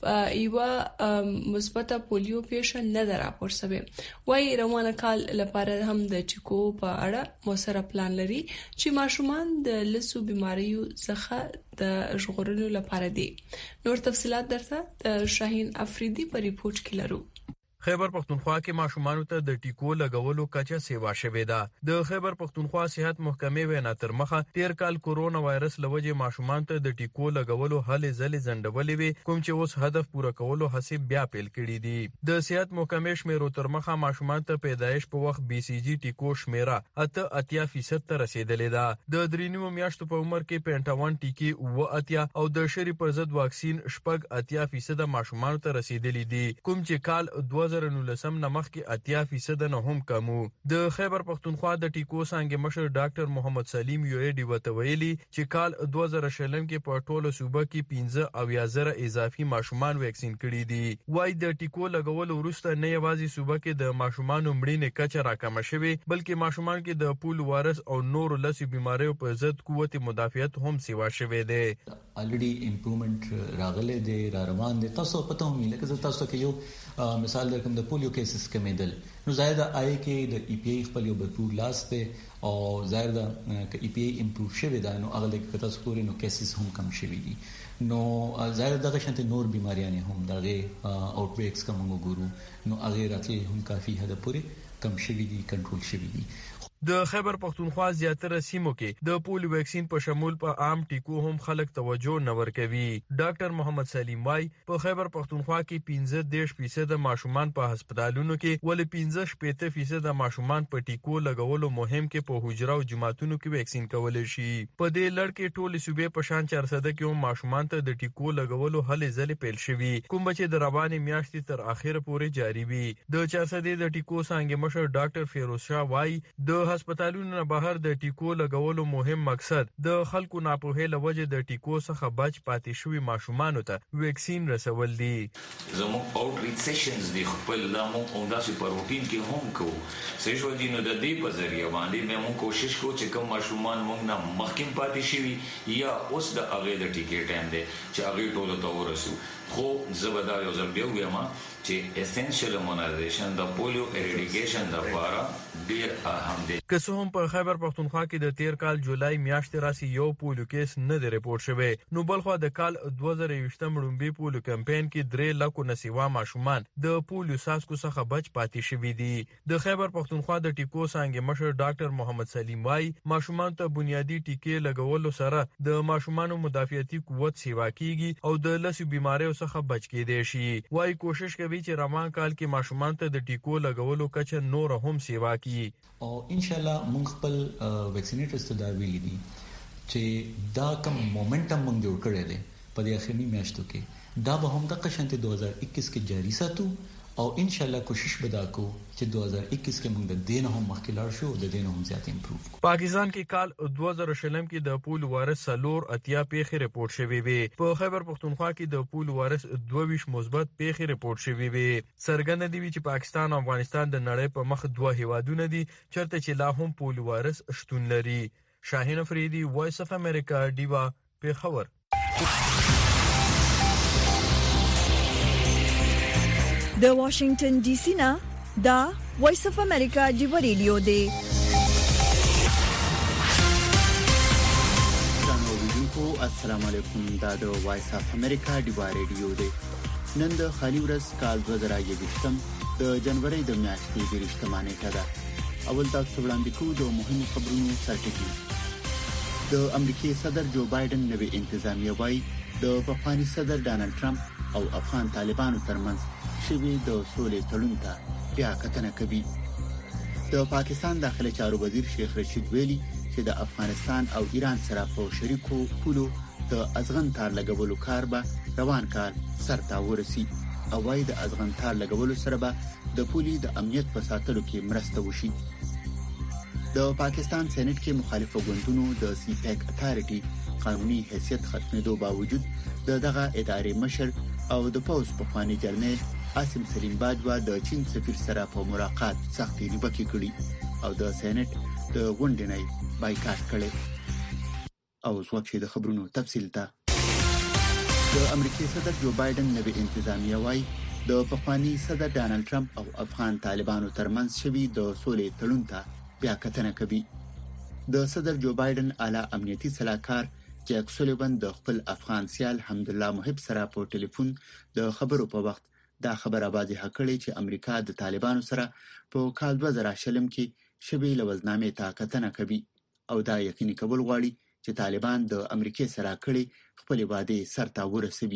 ایوا مثبت پولیو پیشن نه راپور شوه. وای روانه کال لپاره هم د ټیکو په اړه موثره پلان لري چې ماشومان د لسو بيماريو څخه د ژغورلو لپاره دي. نور تفصيلات درته د شاهین افریدي په ریپورت کې لرو. خیبر پختونخوا کې ماشومان ته د ټیکو لګولو کچه سیوا شوې ده. د خیبر پختونخوا صحت محکمې وینا تر مخه تیر کال کورونا وایرس لوجه ماشومان ته د ټیکو لګولو هلې ځلې زندولې وي، کوم چې اوس هدف پوره کولو حساب بیا پیل کړی دي. د صحت محکمې شمیرو تر مخه ماشومان ته پیدایش په وخت بي سي جي ټیکو شمیره اته اتیا فیصد ته رسیدلې ده. د درینیو میاشتو په عمر کې پینټاون ټیکی و اتیا او د شری پر ضد واکسین شپږ اتیا فیصد ماشومان ته رسیدلې دي، کوم چې کال دوه زره نولسم نمخ کې اتیا فیصد نه هم کمو. د خیبر پختونخوا د ټیکو څنګه مشر ډاکټر محمد سلیم یو ای ډی وتویلی چې کال دوه زره شلم کې په ټوله صوبه کې پنځه او یا زره اضافي ماشومان ویکسین کړي دي. وای د ټیکو لګول وروسته نه یوازې صوبه کې د ماشومان مړینې کچه راکمه شوه، بلکې ماشومان کې د پول وایرس او نور لسی بيماریو په ضد قوت مدافعت هم سیوا شوه دی. الریډي امپروومنت راغله دی را روان دي. تاسو پته هم لکه تاسو کې یو مثال درکم د پولیو کیسز کمیدل نو ظاهر ده آی کې د ای پی ای خپل یو بھرپور لاس ته او ظاهر ده ک ای پی ای امپروو شوی ده نو هغه لکه تاسو پورې نو کیسز هم کم شوی دي. نو ظاهر ده شانته نور بیماریاں هم دغه اوټ بریکس کوم وګورو نو هغه راتلی هم کافي حد پورې کم شوی دي، کنټرول شوی دي. د خیبر پختونخوا زیاتره سیمو کې د پولیو ویکسین په شمول په عام ټیکو هم خلک توجه نه ورکوي. ډاکټر محمد سلیم وايي په خیبر پختونخوا کې پنځه دېرش فیصد ماشومان په هسپتالونو کې ول پنځه شپږ فیصد ماشومان په ټیکو لګولو مهم کې په حجره او جماعتونو کې ویکسین کول شي. په دې لړ کې ټول صوبې په شان چار سده کې هم ماشومان ته د ټیکو لګولو هلې ځلې پیل شوي، کوم چې د روانې میاشتې تر اخره پورې جاری وي. د چار سده د ټیکو څنګه مشر ډاکټر فیروز شاه وايي د هسپتالونو نه بهر د ټیکو لګولو مهم مقصد د خلکو ناپوهۍ لوجه د ټیکو څخه بچ پاتې شوی ماشومان ته ویکسین رسول دي. زموږ اوټ ریچ سیشنز دی خپل لامو او داسې په روټین کې هم کو سېجو دي نو د دې په ذریعہ باندې به موږ کوشش کوو چې کوم ماشومان موږ نه مخکې پاتې شي یا اوس د هغه د ټیکې ټایم دی چې هغه ټول ته ورسو. خو زبدا یو ځل بیا وایم چې اسنشل ایمونایزیشن د پولیو اریډیکیشن د لپاره ډیر اهم دی. که څه هم په خیبر پښتونخوا کې د تیر کال جولای میاشتې راسي یو پولیو کیس نه دی ریپورت شوی، نو بلخوا د کال دوه زره یوویشتم لومړي پولیو کمپاین کې درې لکو نسیوا ماشومان د پولیو څاڅکو څخه بچ پاتې شوي دي. د خیبر پښتونخوا د ټیکو څانګې مشر ډاکټر محمد سلیم وايي ماشومان ته بنیادی ټیکې لګولو سره د ماشومانو مدافعتي قوت سیوا کیږي او د لسو بیماریو څخه بچ کېدای شي. وايي کوشش کوي چې روان کال کې ماشومان ته د ټیکو لګولو کچه نور هم سیوا کیږي. او ان شاء الله موږ خپل ویکسینیټرز ته دا ویلي دي چې دا کوم مومنټم موږ جوړ کړی دی په دې اخرنی میاشتو کې، دا به هم د قشنت دوه هزار اکیس کې جاری ساتو او ان شاء الله کوشش ودا کو چې دوه هزار اکیس کې موږ د دین هم مخکې لاړ شو، د دین هم زیات امپروف کو. پاکستان کې کال دوه زره شلم کې د پول وایرس سلور اتیا پیښې ریپورت شوې وي. په خیبر پښتونخوا کې د پول وایرس دوه ویشت مثبت پیښې ریپورت شوې وي. څرګنده دی چې پاکستان او افغانستان د نړۍ په مخ دوه هیوادونه دي چرته چې لا هم پول وایرس شتون لري. شاهین افریدي، وایس اف امریکا، ډیوا، پیښور. د واشنگټن ډي سي نه دا وایس اف امریکا ډیوا ریډیو دی. السلام علیکم، دا د وایس اف امریکا ډیوا ریډیو دی. نن د خالي ورځ کال دوه زره یوویشتم د جنوري د میاشتې د رښتمانه نیټه ده. اول تاسو وړاندې کوو د مهمو خبرونو سرټکی. د امریکای صدر جو بایدن نوی انتظامیه وايي د پخوانی صدر ډانلډ ټرمپ او افغان طالبانو ترمنځ شوی د سولې تړون ته بیا کتنه کوي. د پاکستان داخله چارو وزیر شیخ رشید ویلي چې د افغانستان او ایران سره په شریکو پولو د ازغن تار لګولو کار به روان کال سرته ورسي او وايي د ازغن تار لګولو سره به د پولي د امنیت په ساتلو کې مرسته وشي. د پاکستان سېنات کې مخالف ګوندونو د سی پیک اتارټي قانوني حیثیت ختمېدو باوجود د دغه ادارې مشر او د پوز پخوانی جرنیل عاصم سلیم باجوا د چین سفیر سره په ملاقات سختي نیوکه کړې او د سېنات د غونډې نه بایکاټ کړي. او ځواب د خبرونو تفصیل ته د امریکای صدر جو بایدن نوی انتظامیه وايي د پخوانی صدر ډانلډ ټرمپ او افغان طالبانو ترمنځ شوی د سولې تړون ته بیا کتنه کوي. د صدر جو بایدن اعلی امنیتي صلاحکار جیک سولیوان د خپل افغان سیال حمدالله محب سره په ټلیفون د خبرو په وخت دا خبره واضحه کړې چې امریکا د طالبانو سره په کال دوه زره شلم کې شبي لوزنامې ته کتنه کوي او دا یقیني کول غواړي چې طالبان د امریکای سره کړي خپل وعده سرته ورسوي.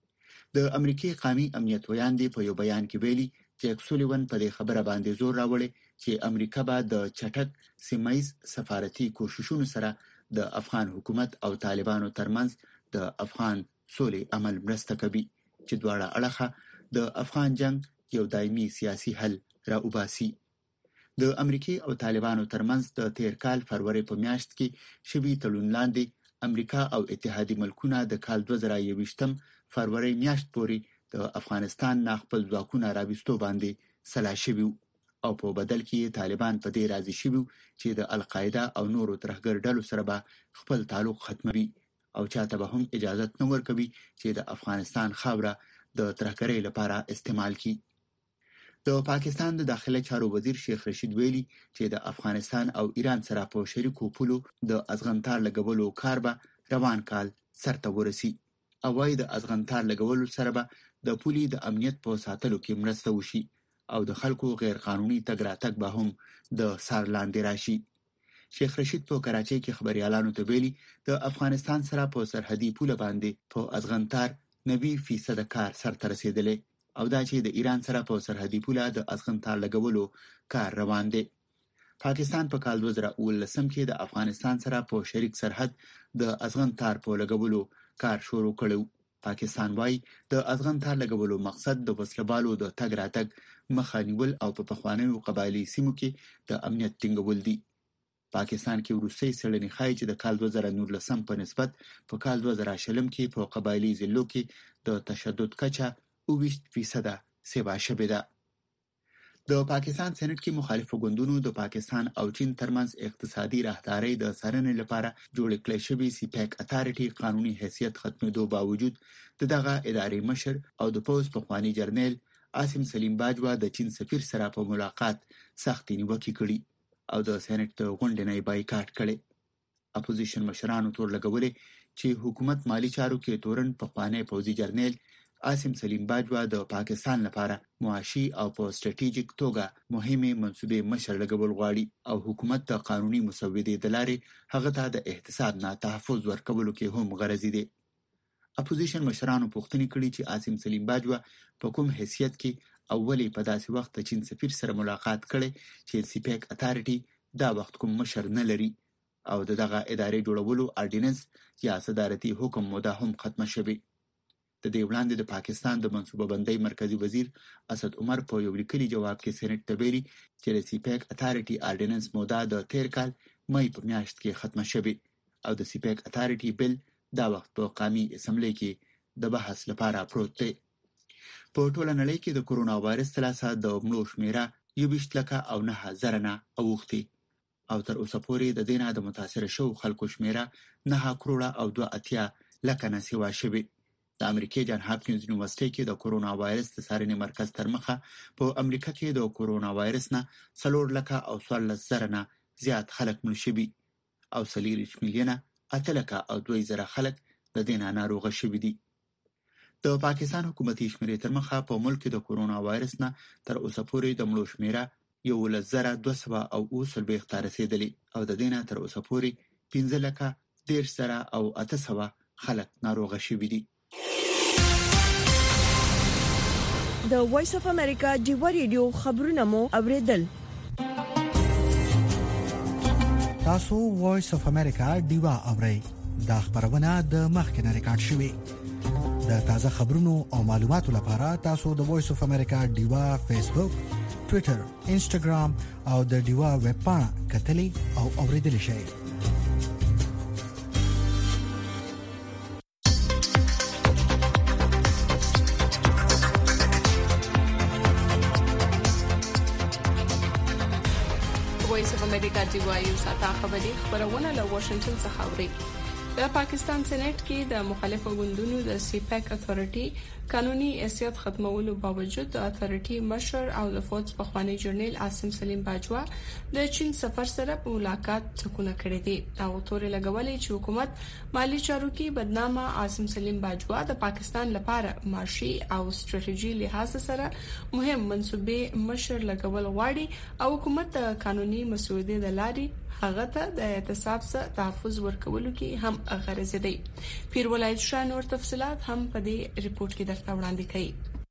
د امریکای قومي امنیت ویاندې په یو بیان کې ویلي چې سولیوان په دې خبره باندې زور راوړي چې امریکا به د چټک سیمایز سفارتي کوششونو سره د افغان حکومت او طالبانو ترمنځ د افغان سولې عمل مرسته کوي چې دواړه اړخه د افغان جنگ یو دایمي سیاسي حل را وباسي. د امریکای او طالبانو ترمنځ د تیر کال فروری په میاشت کې شوی تړون لاندې امریکا او اتحادیه ملکونه د کال دوه زره یوویشتم فروری میاشت پورې د افغانستان نه خپل ځواکونه راوستو باندې سلا شوی او په بدل کې طالبان په دې راضي شوی چې د القاعده او نورو ترهګر ډلو سره به خپل تعلق ختموي او چاته به هم اجازه نه ورکوي چې د افغانستان خاوره د ترهګرۍ لپاره استعمال کړي. د پاکستان د داخله چارو وزیر شیخ رشید ویلي چې د افغانستان او ایران سره په شریکو پولو د ازغنتار لګولو کار به روان کال سرته ورسي او وايي د ازغنتار لګولو سره به د پولي د امنیت په ساتلو کې مرسته وشي او د خلکو غیر قانوني تګ راتګ به هم د سار لاندې راشي. شیخ رشید په کراچۍ کې خبريالانو ته ویلي د افغانستان سره په سرحدي پوله باندې په ازغنتار نوي فیصد کار سرته رسیدلی او دا چې د ایران سره په سرحدي پوله د ازغنتار لګولو کار روان دی. پاکستان په کال دوه زره اوولسم کې د افغانستان سره په شریک سرحد د ازغنتار په لګولو کار شروع کړو. پاکستان وايي د ازغنتار لګولو مقصد د وسلوالو د تګ راتګ مخه نیول او په پخوانیو قبایلی سیمو کې د امنیت ټینګول دي. پاکستان کې وروستي څېړنې ښایي چې د کال دوه زره نولسم په نسبت په کال دوه زره شلم کې په قبایلی ضلعو کې د تشدد کچه اوویشت فیصده سیوا شوې ده. د پاکستان سېنات کې مخالفو ګوندونو د پاکستان او چین ترمنځ اقتصادي راهدارۍ د څارنې لپاره جوړ کړل شوی سی پیک اتارټي قانوني حیثیت ختمېدو باوجود د دغه ادارې مشر او د پوز پخوانی جرنیل عاصم سلیم باجوا د چین سفیر سره په ملاقات سختي نیوکه کړې او د سېنات د غونډې نه بایکاټ کړي. اپوزیشن مشرانو تور لګولې چې حکومت مالی چارو کې تورن پخوانی پوځي جرنیل عاصم سلیم باجوا د پاکستان لپاره معاشي او په سټریټیجیک توګه مهمه منصوبې مشر لګول غواړي او حکومت د قانوني مسودې د لارې هغه ته د احتساب نه تحفظ ورکولو کې هم غرض دي. اپوزیشن مشرانو پوښتنه کړې چې عاصم سلیم باجوا په کوم حیثیت کې اولی په داسې وخت د چین سفیر سره ملاقات کړي چې سیپیک اتارټي دا وخت کوم مشر نه لري او دغه ادارې جوړولو اورډیننس یا صدارتي حکم موده هم ختمه شوی. د دې وړاندې د پاکستان د منصوبه بندۍ مرکزی وزیر اسد عمر په یو لیکلي جواب کې سېنات ته ویلي چې د سیپیک اتارټي اورډیننس موده د تیر کال مې په میاشت کې ختمه شوی او د سیپیک اتارټي بل دا وخت په قومي اسمبلی کې د بحث لپاره پروت دی. په ټوله نړۍ کې د کرونا وایرس تلاسه د مړو شمیره یوویشت لکه او نه زره نه اوښتې او تر اوسه پورې د دې نه د متاثره شوو خلکو شمیره نه کروڑه او دوه اتیا لکه نه سیوا شوې. د امریکای جان هاپکینز یونیورسيټي کې د کرونا وایرس د څارنې مرکز تر مخه په امریکا کې د کرونا وایرس نه څلور لکه او څوارلس زره نه زیات خلک مړ شوي او څلوېښت میلیونه اته لکه او دوه زره خلک د دې نه ناروغه شوي دي. د پاکستان حکومتي شمیرې تر مخه په ملک کې د کرونا وایرس نه تر اوسه پورې د مړو شمیره یولس زره دوه سوه او اوه څلوېښت ته رسېدلې او د دې نه تر اوسه پورې پنځه لکه دېرش زره او اته سوه خلک ناروغه شوي دي. د وایس اف امریکا ډیوا ریډیو خبرونه مو اوریدل. تاسو وایس اف امریکا ډیوا اورئ. دا خبرونه د مخکنه ریکارډ شوې. د تازه خبرونو او معلوماتو لپاره تاسو د وایس اف امریکا ډیوا فیسبوک، ټوئیټر، انسټاګرام او د ډیوا ویب پاڼه کتلې او اوریدل شئ. وایس اف امریکا ډیوا یو ساته خبري خبرونه له واشنگټن څخه اوري. د پاکستان سېنات کې د مخالفو ګوندونو د سیپیک اتارټي قانوني حیثیت ختمولو باوجود د اتارټي مشر او د فوج پخوانی جرنیل عاصم سلیم باجوا د چین سفر سره په ملاقات ټکونه کړې دي. دا تورې لګولې چې حکومت مالی چارو کې بدنامه عاصم سلیم باجوا د پاکستان لپاره معاشي او سټریټیجي لحاظ سره مهم منصوبې مشر لګول غواړي او حکومت د قانوني مسودې د لارې هغه ته د احتساب څخه تحفظ ورکولو کې هم غرض دی. پیر ولایت شاه نور تفصيلات هم په دې ریپورت کې درته وړاندې کړي.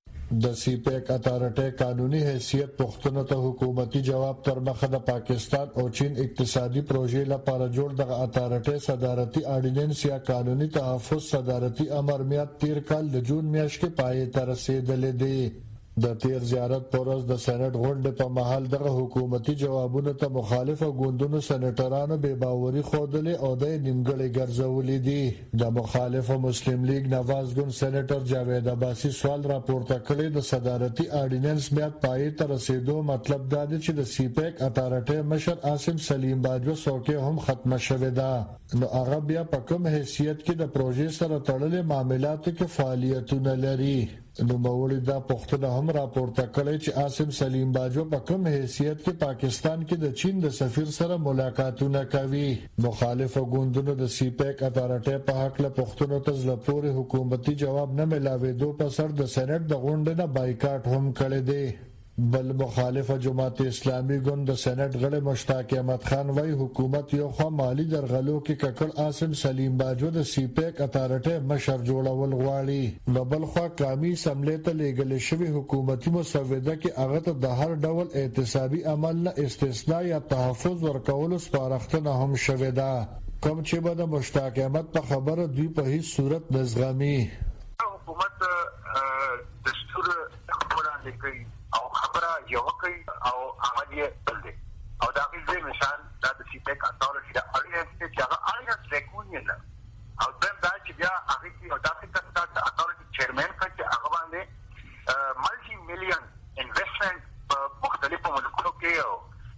د سیپیک اتارټي قانوني حیثیت پښتنو ته حکومتي جواب تر مخه د پاکستان او چین اقتصادي پروژې لپاره جوړ د اتارټي صدارتي اورډیننس یا قانوني تحفظ صدارتي امر میاد تیر کال د جون میاشتې کې پای ته رسیدلې دی. د تیر زیارت پروز د سېنات غونډې په محل دغه حکومتي جوابونو ته مخالفه ګوندونو سېنیټرانو بے باوري خوده او د نیمګړې ګرځولې دي. د مخالفه مسلم لیگ نواز ګوند سېنیټر جاوید عباسي سوال راپورته کړی د صدارتي اورډیننس میاد پای ته رسیدو مطلب دا دی چې د سیپیک اتارټي مشر عاصم سلیم باجوا څوکۍ هم ختمه شوې ده. نو هغه بیا په کوم حیثیت کې د پروژې سره تړلې معاملاتو کې فعالیتونه لري. نو موري دا پښتنه هم راپورته کړی چې عاصم سلیم باجوا په کوم حیثیت کې پاکستان کې د چین د سفیر سره ملاقاتونه کوي. مخالفه ګوندونو د سیپیک اتارټي په حق له پښتنو ته ځلپوري حکومتي جواب نه ملاوېدو په سر د سېنات د غونډې نه بایکاټ هم کړی دی. بل مخالفه جماعت اسلامي ګوند د سېنات غړي مشتاق احمد خان وايي حکومت یو خو مالی درغلو کې ککړ عاصم سلیم باجوا د سیپیک اتارټي مشر جوړول غواړي. نو بل خو قومي سملې ته لېږل شوی حکومتي مسوده کې هغه ته د هر ډول احتسابي عمل نه استثناء یا تحفظ ورکولو سپارښتنه هم شوې ده. کوم چې به د مشتاق احمد په خبره دوی په هیڅ صورت نزغمي. حکومت دستور وړاندې کوي او خبره یو کوي او عمل یې بل دی او دا غوښتل مثال دا د سیپیک اتارټي د اړینس چې هغه اړینس ریکونی نه او دم دا چې بیا هغه کې او دا څنګه د اتارټي چیرمن کړي هغه باندې ملټي میلیون انویسټمنټ په مختلفو ملکونو کې او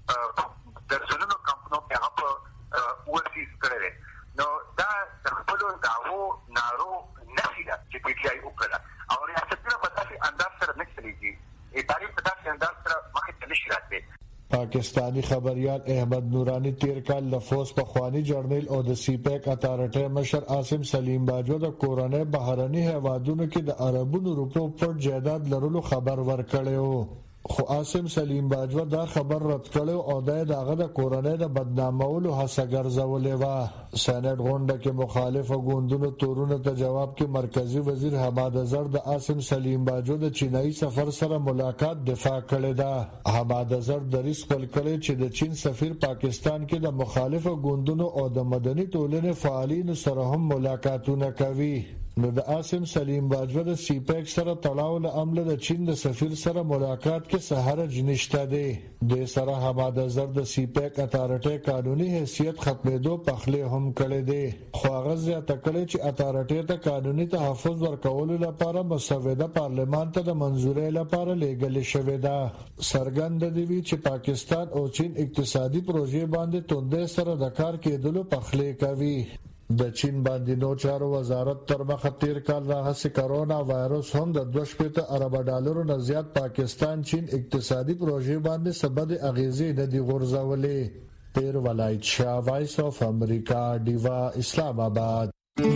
د زونونو کمپنیو کې هغه ورسیز کړي. نو دا د خپل داو نارو نشي چې په کې یو کړه او ریاستونه په تاسو انداز سره نه چلیږي. پاکستانی خبريال احمد نورانی تیر کال لفوس په خوانی جرنیل او د سی پیک اتارټي مشر عاصم سلیم باجوه د کورنۍ بهرني هیوادونو کې د عربونو روپو پر جایداد لرلو خبر ورکړیو، خو عاصم سلیم باجوه دا خبر رد کړو او دغه د کورنۍ د بدنامولو هڅه ګرځولې و. سېنات غونډه کې مخالف غوندونو تورونه ته جواب کې مرکزی وزیر حماد اظهر د عاصم سلیم باجوه د چینایي سفر سره ملاقات دفاع کړې ده. حماد اظهر د ریس خپل کړي چې د چین سفیر پاکستان کې د مخالف غوندونو او د مدني ټولنې فعالینو سره هم ملاقاتونه کوي. نو د عاصم سلیم باجوه د سی پیک سره تړاو له عمله د چین د سفیر سره ملاقات کې سهار جنشته دی. د سره حماد اظهر د سی پیک اتارټي قانوني حیثیت ختمېدو پخله هم کړی دی، خو هغه زیاته کړی چې اتارټي ته قانوني تحفظ ورکولو لپاره مسوده پارلمان ته د منځورۍ لپاره لیږل شوې ده. څرګند دی چې پاکستان او چین اقتصادي پروژې باندې توندې سره د کار کېدلو پخله کوي. د چین باندې چارو وزارت تر مخه تیر کال راهسې کرونا وایرس هم د دوه شپېته ارب ډالرو نه زیات پاکستان چین اقتصادي پروژې باندې سبد اغیزې نه دی غورځولې. پیر ولایت شاه، وایس اف امریکا، ډیوا، اسلام آباد.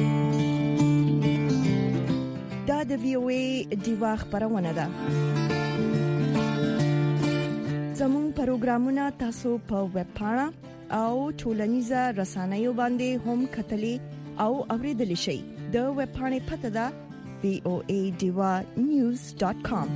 دا د وی او ای ډیوا خبرونه ده. زموږ پروګرامونه تاسو په ویب پاڼه او ټولنیزه رسنیو باندې هم کتلی او اوریدلی شئ. د ویب پاڼې پته ده وی او ای ډیوا نیوز ډاٹ کام.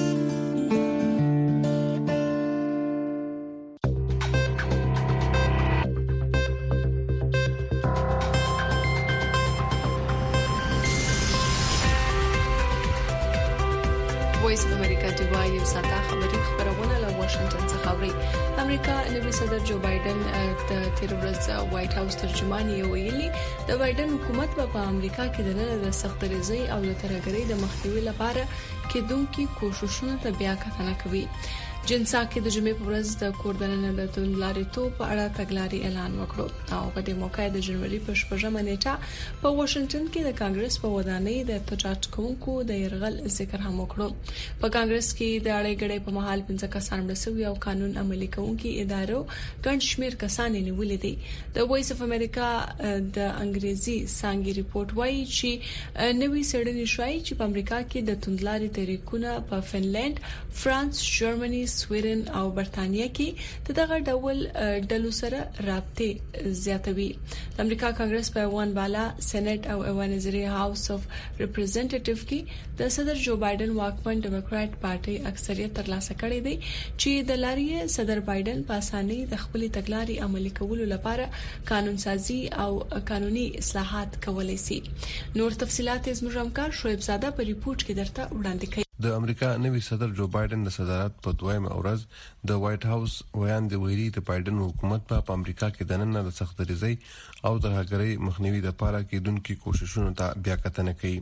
وایس اف امریکا ډیوا یو ساده خبري خبرونه له واشنگټن څخه اوري. امریکا نوي صدر جو بایدن د تیر ورځ وایټ هاوس ترجمان یې ویلي د بایدن حکومت په امریکا کې د نن د سخت ریزي او د ترګرۍ د مخنیوي لپاره کېدونکو کوششونو ته بیا کتنه کوي. جنسا کې د جمعې په ورځ د کوردننه د توندلاریتوب په اړه تګلارې اعلان وکړو او په دې موقع د جنوري په شپږمه نیټه په واشنگټن کې د کانګرس په ودانۍ د احتجاج کوونکو د يرغل ذکر هم وکړو. په کانګرس کې د اړې غړې په محل پنځه کسان مړسوي او قانون عملي کوونکي ادارو ګڼ شمېر کسان نیولې دي. د وایس اف امریکا د انګریزي څانګې ریپورت وایي چې نوې سړنې شوي چې په امریکا کې د توندلاري تحریکونه په فنلند، فرانس، جرمني، سویډن او برتانیې کې دغه ډول ډلو سره رابطه زیاتوي. د امریکا کانګرس په ایوان بالا سېنات او ایوان نظری هاوس اف ریپرزنټیټیو کې د صدر جو بایدن واکمن ډیموکرات پارټي اکثریت ترلاسه کړی دی چې د لاري صدر بایدن په اسانۍ د خپل تګلارې عملي کولو لپاره قانون سازي او قانوني اصلاحات کولای شي. نور تفصيلات زموږ همکار شعیب زاده په ریپورت کې درته وړاندې کوي. د امریکا نوي صدر جو بایدن د صدارت په دویمه ورځ د وایټ هاوس وړاندې ویلي د بایدن حکومت په امریکا کې د نن د سخت ریزي او ترهګرۍ مخنیوي لپاره کېدونکو کوششونو ته بیا کتنه کوي.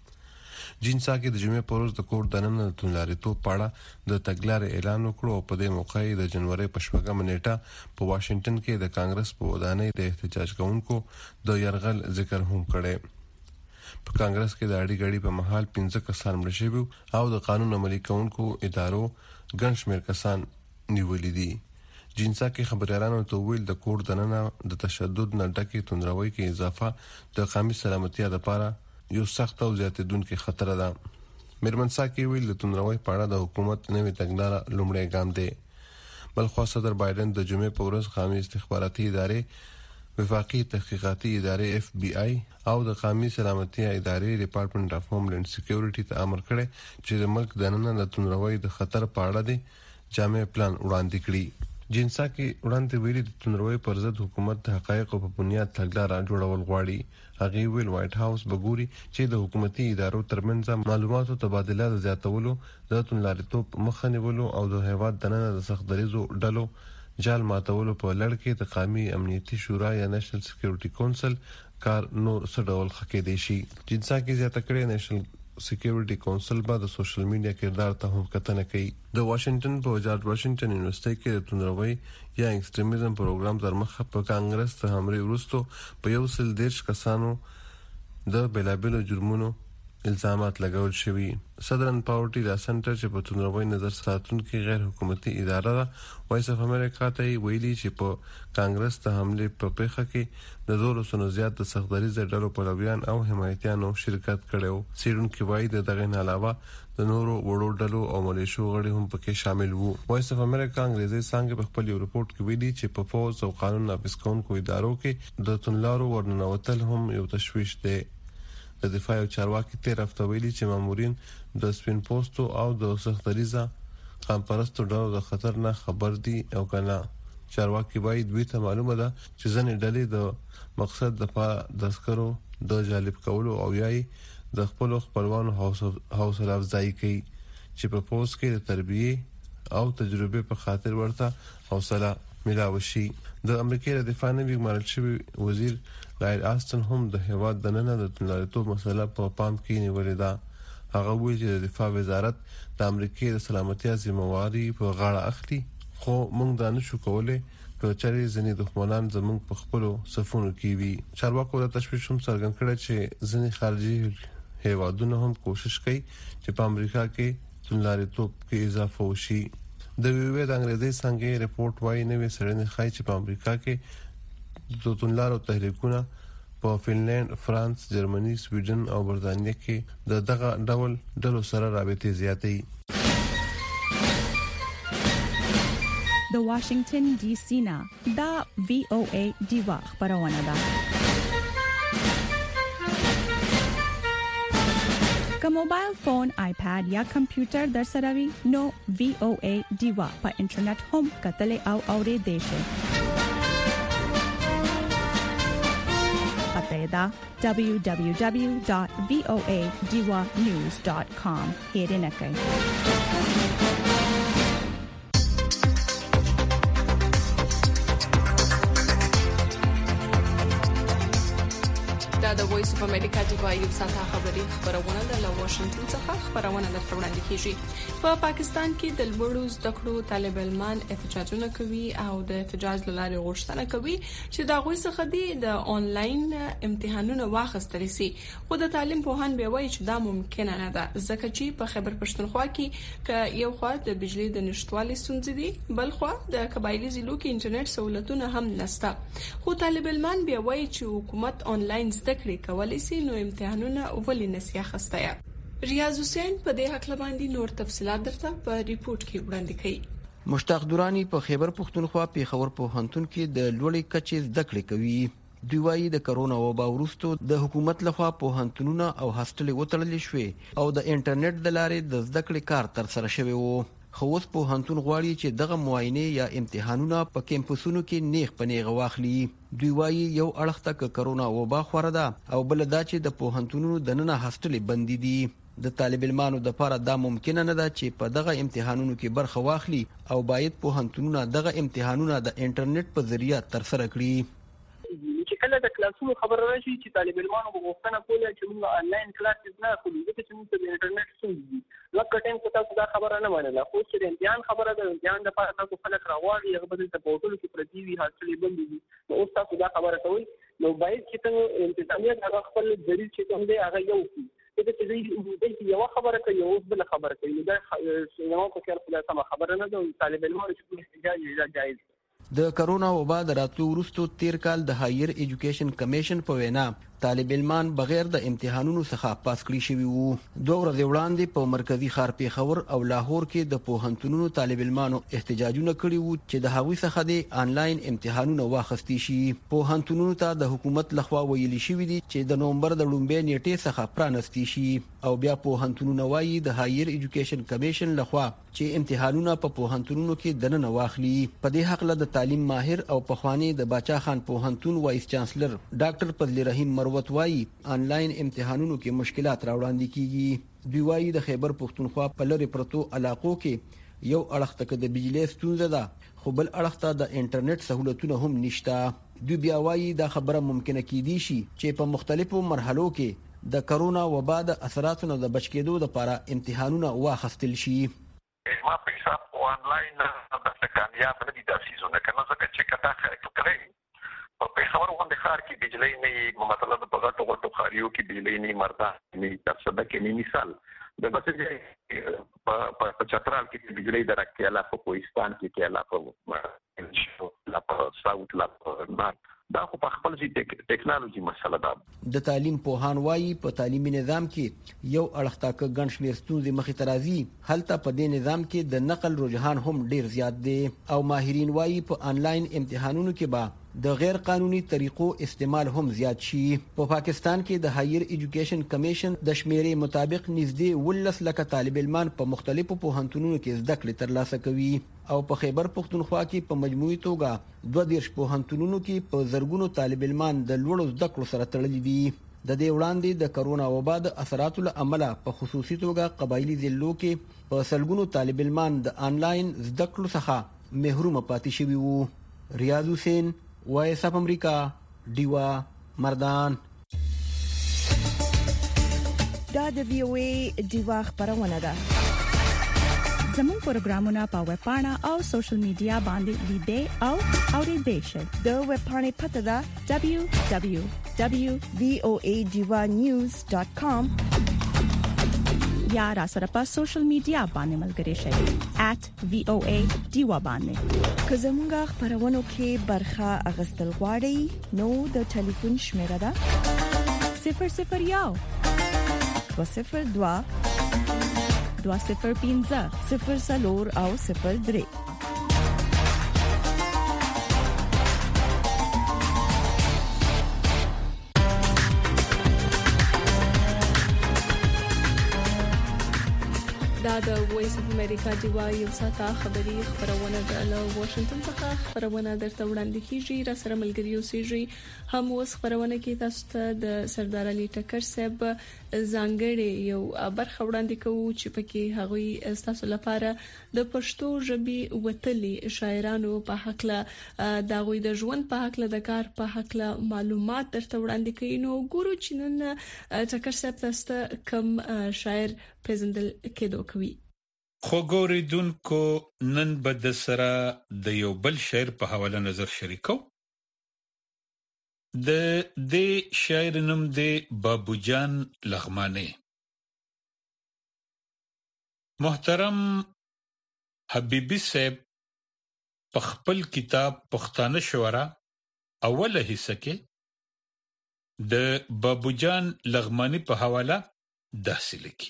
جنسا کې د جمعې په ورځ د کور دننه د توندلاریتوب په اړه د تګلارې اعلان وکړ او په دې موقع د جنوري په شپږمه نیټه په واشنگټن کې د کانګرس په ودانۍ د احتجاج کوونکو د يرغل ذکر هم کړي. په کانګرس کې د اړې غړي په محل پنځه کسان مړ شوي او د قانون عملي کوونکو ادارو ګڼ شمېر کسان نیولې دي. جنسا کې خبريالانو ته ویل د کور دننه د تشدد نه ډکه توندروي کې اضافه د قومي سلامتیا لپاره یو سخت او زیاتېدونکو خطر ده. مرمنسا کې ویل د توندروي په اړه د حکومت نوې تګلارې لومړی ګام دی. بلخو صدر بایدن د جمعې په ورځ قومي استخباراتي ادارې، وفاقي تحقیقاتي ادارې اف بی آی او د قومي سلامتیا ادارې ډپارټمنټ اف هوملند سکیورټي ته امر کړی چې د ملک دننه د توندروي د خطر په اړه د جامع پلان وړاندې کړي. جنسا کې وړاندې ویلي د توندروي پر ضد حکومت د حقایقو په بنیاد تګلارې جوړول غواړي. هغه ویل وایټ هاوس بګوري چې د حکومتي ادارو ترمنځ معلوماتو تبادله د زیاتولو، د توندلاریتوب مخه نیولو او د هیواد دننه د سخت دریزو ډلو جال ماتولو په لړ کې د قومي امنیتي شورا یا نېشنل سکیورټي کونسل کار نور څه ډول خکې دی شي. جنسا کې زیاته کړې نېشنل سکیورټي کونسل به د سوشل میډیا کردار ته هم کتنه کوي. د واشنگټن په جارج واشنگټن یونیورسيټي کې د توندروي یا ایکستریمیزم پروګرام تر مخه په کانګرس ته همري ورستو په یو سل دیرش کسانو د بلابلو جرمونو الزامات لګول شوي. صدرن پاورټي دا سنټر چې په تنوع نظر ساتونکو غیر حکومتي اداره ده وایس اف امریکا ته ویلي چې په کانګرس ته حمله په پیښه کې د دولس سنو زیات د سختدریز ډلو پلویان او حمایتيانو شرکت کړو. سیرونکو وایي د دغه نه علاوه د نورو وړو ډلو او ملیشو غړي هم پکې شامل وو. وایس اف امریکا انګریزي څنګه په خپل ریپورت کې ویلي چې په فوز او قانون نافذ کوونکو ادارو کې د تنلارو ورننوتل هم یو تشويش دی. د دفاع او چارواکي تیر هفته ویلي چې مامورین د سپین پوسټو او د سختدریزه قام پرستو ډلو د خطر نه خبر دي او کنه. چارواکي باید دوی ته معلومه ده چې ځنې ډلې د مقصد د دسکرو د جالب کولو او یای د خپل خپلوانو حوصله افزایی کوي چې په پوسټ کې د تربیه او تجربه په خاطر ورته حوصله ملاوي شي. د امریکای د دفاع نوی ګمارل شوی وزیر لایل آستن هم د هیواد د نن د تنلارتوب مسله په پام کې نیولې ده. هغه ویل چې د دفاع وزارت د امریکای د سلامتیا ذمہواری په غاړه اخلي، خو موږ دا نشو کولای چې چاري ځنې دښمنان زموږ په خپل صفونو کې وي. چارواکو د تشویش هم څرګند کړ چې ځنې خارجي هیوادونه هم کوشش کوي چې په امریکا کې تنلارتوب کې اضافه وشي. د ویوې د انګریزي څنګه ریپورت وايي نوې سړنې خای چې په امریکا کې د تنلارو تحریکونه په فنلند، فرانس، جرمني، سویډن او برتانیې کې د دغه ډول ډلو سره رابطې زیاتې. د واشنگټن ډي سي نه دا وی او ای دیوا خبرونه ده. که موبایل فون، آیپاد یا کمپیوټر در سره وي نو وی او ای دیوا په انټرنیټ هم کتل او اوریدل شي. پته دا دبلیو دبلیو دبلیو ډاٹ وی او ای دیوا نیوز ډاٹ کام هیرنه کوي. د وایس اف امریکا د وایو ساته خبري خبرونه د واشنگټن څخه خبرونه درته وړاندې کیږي. په پاکستان کې د لوړو زده کړو طالب علمان احتجاجونه کوي او د احتجاج لارې غوښتنه کوي چې د غوي څخه د انلاین امتحانونو واخیستل شي. خو د تعلیم په هان به وایي چې دا ممکن نه ده ځکه چې په خیبر پښتونخوا کې ک یو خوا د بجلی د نشټوالي ستونزې دي، بل خوا د قبایلی ضلعو کې انټرنیټ سہولتونه هم نشته. خو طالب علمان به وایي چې حکومت انلاین زده کولی سي نو امتحانونه ولې نسیا خستایا. ریاض حسین په دې حق باندې نور تفصيلات درته په ریپورت کې وړاندې کړي. مشتاق دورانی په خیبر پښتونخوا پیښور پوهنتون کې د لوړې کچې زده کړې کوي. دوی وايي د کرونا وبا وروسته د حکومت لخوا پوهنتونونه او هاستلې وتړل شوې او د انټرنیټ د لارې د زده کړې کار تر سره شوی وو. خو اوس پوهنتون غواړي چې دغه معاینه یا امتحانونه په کمپوسونو کې نیغ په نیغه واخلي. دوی وايي یو اړخ ته کرونا وبا خوره ده او بل دا چې د پوهنتونونو د نن هاستلې بندي دي. د طالب علمانو د لپاره دا ممکن نه ده چې په دغه امتحانونو کې برخه واخلي او باید پوهنتونونه دغه امتحانونه د انټرنیټ په ذریعہ تر سره کړي. چې کله د کلاسونو خبر راشي چې طالب علمانو غوښتنه کوله چې موږ انلاین کلاسز نه اخلو ځکه چې موږ د انټرنیټ ستونزې دي. لکه ټایم کې تاسو دا خبره نه منله، خو چې د امتحان خبره ده، امتحان لپاره تاسو خلک راوړي هغه بدل ته پورټل کې پردي وي حاصلې بندي دي. نو اوس تاسو دا خبره کوي نو باید چې څنګه انتظامیه هغه خپل ذریعہ چې کوم دی هغه یو کی دغه چې دې یو خبره کوي او بل خبره کوي. دا نو په کار خلاصه سم خبره نه ده. طالب علمانو چې کوم احتجاج جایز. د کرونا وبا د راتلو وروسته تیر کال د هایر ایجوکیشن کمیشن په وینا طالب علمان بغیر د امتحانونو څخه پاس کړی شوی وو. دوه ورځې وړاندې په مرکزی ښار پیښور او لاهور کې د پوهنتونونو طالب علمانو احتجاجونه کړي وو چې د هغوی څخه د انلاین امتحانونو واخیستي شي. پوهنتونونو ته د حکومت لخوا ویلي شوی دي چې د نومبر د لومبۍ نیټې څخه پرانستی شي او بیا پوهنتونونو وايي د هایر ایجوکیشن کمیشن لخوا چې امتحانونه په پوهنتونونو کې دننه واخلي. په دې حق له د تعلیم ماهر او پخوانی د باچا خان پوهنتون وایس چانسلر ډاکټر فضل رحیم مروت وايي انلاین امتحانونو کې مشکلات راوړاندې کیږي. دوی وايي د خیبر پښتونخوا په لری پرتو علاقو کې یو اړخ ته د بجلی ستونزه ده خو بل اړخ ته د انټرنیټ سہولتونه هم نشته. دوی بیا وايي دا خبره ممکنه کیدی شي چې په مختلفو مرحلو کې د کرونا وبا د اثراتو نه د بچ کېدو لپاره امتحانونه واخیستل شي. ما په حساب آنلاین د کامیاب نه دي د سیزونه کنه ځکه چې کته خلک کوي په پیښور باندې ښار کې بجلی نه مطلب په غټو غټو خاریو کې بجلی نه مردا نه تاسو د کې مثال د بسې په چترال کې بجلی درکې لا په کوهستان کې کې لا په لا په ساوث لا په دا خو په خپل ځای ټیکنالوژي مسله ده د تعلیم پوهان وایي په تعلیمي نظام کې یو اړخته ګڼ شمېر ستونزې مخې ته راځي هلته په دې نظام کې د نقل رجحان هم ډیر زیات دی او ماهرین وایي په انلاین امتحانونو کې به د غیر قانوني طریقو استعمال هم زیات شي په پاکستان کې د هایر ایجوکیشن کمیشن د شمیرې مطابق نږدې ولس لکه طالب علمان په مختلفو پوهنتونونو کې زده کړې ترلاسه کوي او په خیبر پختونخوا کې په مجموعي توګه دوه دیرش پوهنتونونو کې په زرګونو طالب علمان د لوړو زده کړو سره تړلي دي د دې وړاندې د کرونا وبا د اثراتو له امله په خصوصي توګه قبایلی ضلعو کې په سلګونو طالب علمان د انلاین زده کړو څخه محروم پاتې شوي وو ریاض حسین وایس اف امریکا دیوا مردان دا د وی او ای دیوا خبرونه ده زموږ پروګرامونه په ویب پاڼه او سوشل میډیا باندې لیدئ او اوریدئ شئ د ویب پاڼې پته ده دبليو دبليو دبليو ډاٹ وی او ای دیوا نیوز ډاٹ کام یا را سره په سوشل میډیا باندې ملګري شئ ایٹ وی او ای دیوا باندې که زموږ خبرونو کې برخه اغستل غواړئ نو د ټلیفون شمیره ده صفر صفر یو دو صفر دو دو صفر پینځه صفر سلور او صفر درې دا د وایس اف امریکا دیوا یو ساته خبری خبرونه د واشنگټن څخه خبرونه درته وړاندې کیږي را سره ملګری اوسېږي هم اوس خبرونه کې تاسو ته د سردار علي ټکر صاحب ځانګړي یو برخه وړاندې کوو چې پکې هغوی تاسو لپاره د پښتو ژبې وتلي شاعرانو په حق له د غوي د ژوند په حق له د کار په حق له معلومات درته وړاندې کوي نو ګورو چې نن ټکر صاحب تاسو کم شاعر پریزنټل کېدو کوي خو ګوریدونکو نن به د سره د یو بل شاعر په حواله نظر شریکو د دې شاعر نوم دی بابو جان لغمانی محترم حبیبی صاحب په خپل کتاب پښتانه شعرا اوله حصہ کې د بابو جان لغمانی په حواله داسې لیکي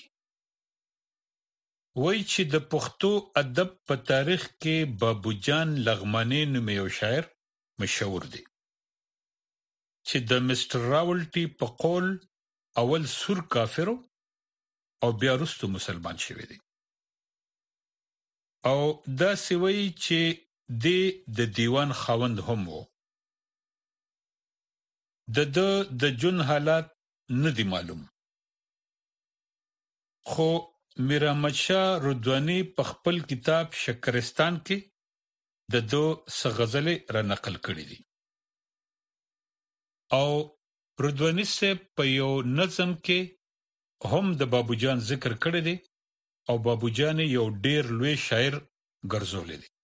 وای چې د پښتو ادب په تاریخ کې بابو جان لغمانی نوم یو شاعر مشهور دی چې د مستر راولټي په قول اول سور کافرو او بیا وروسته مسلمان شوی دی او دا سوي چې د دیوان خاوند هم وو د د جون حالات نه دی معلوم خو میر احمد شاه رضوانی په خپل کتاب شکرستان کې د دو سغزله را نقل کړی دي او رضوانی سے په یو نظم کې هم د بابو جان ذکر کړی دی او بابو جان یو ډیر لوی شاعر ګرځولې دی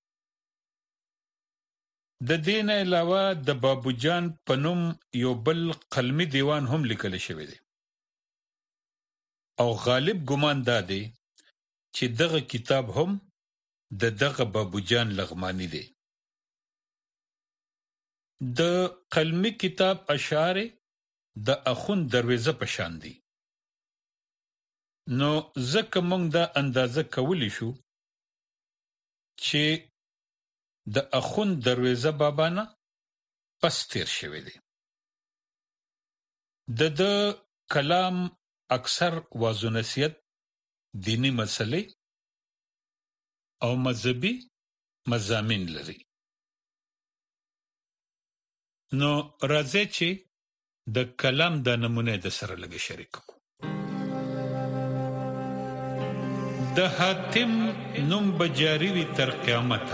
د دین علاوه د بابو جان په نوم یو بل قلمي دیوان هم لیکل شوی دی او غالب ګمان دادی چې دغه کتاب هم د دغه بابو جان لغمانی دی د قلمي کتاب اشعار د اخون دروازه پشان دي نو زکه مونږ دا اندازه کولی شو چې د اخون دروازه بابا نه پس تیر شوی دی د د کلام اکثر واضح نصیحت دینی مسلې او مذهبي مضامین لري نو راځي چې د کلام د نمونه د سره لګي شریک کو د حاتم نوم بجاری وی تر قیامت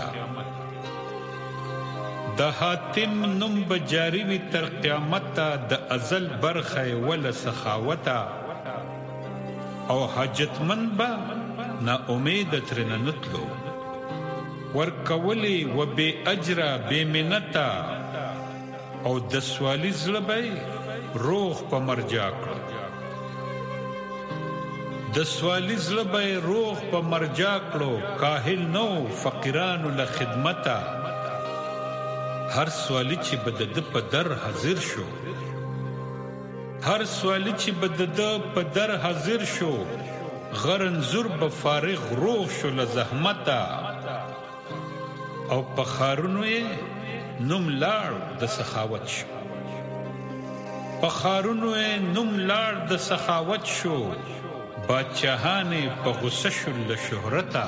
د حاتم نوم بجاری وی تر قیامت د ازل برخه ول سخاوت او حاجتمن با نا امید ترنه نتلو ورکولی و بی اجرا بی منتا او د سوالي زړه به روغ په مرجا کړ د سوالي زړه به روغ په مرجا کړو کاهل نو فقیرانو له خدمتا هر سوالی چې بد د په در حاضر شو هر سوالی چې بد د په در حاضر شو غرنزور به فارغ روغ شو له زحمتا او په خارونو یې نوم لاړ د سخاوت شو په خارونو یې نوم لاړ د سخاوت شو بادشاہانه په غصه شو له شهرتا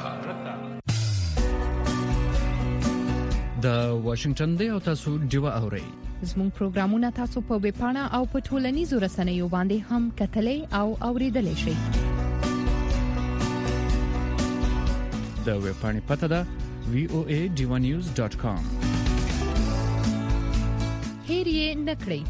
د واشنگټن دی او تاسو دیوا اورئ زموږ پروګرامونه تاسو په ویب پاڼه او په ټولنیزو رسنیو باندې هم کتلې او اوریدلې شئ د ویب پاڼې پته ده وی او ای ډیوا نیوز ډاٹ کام هیر یې نکړئ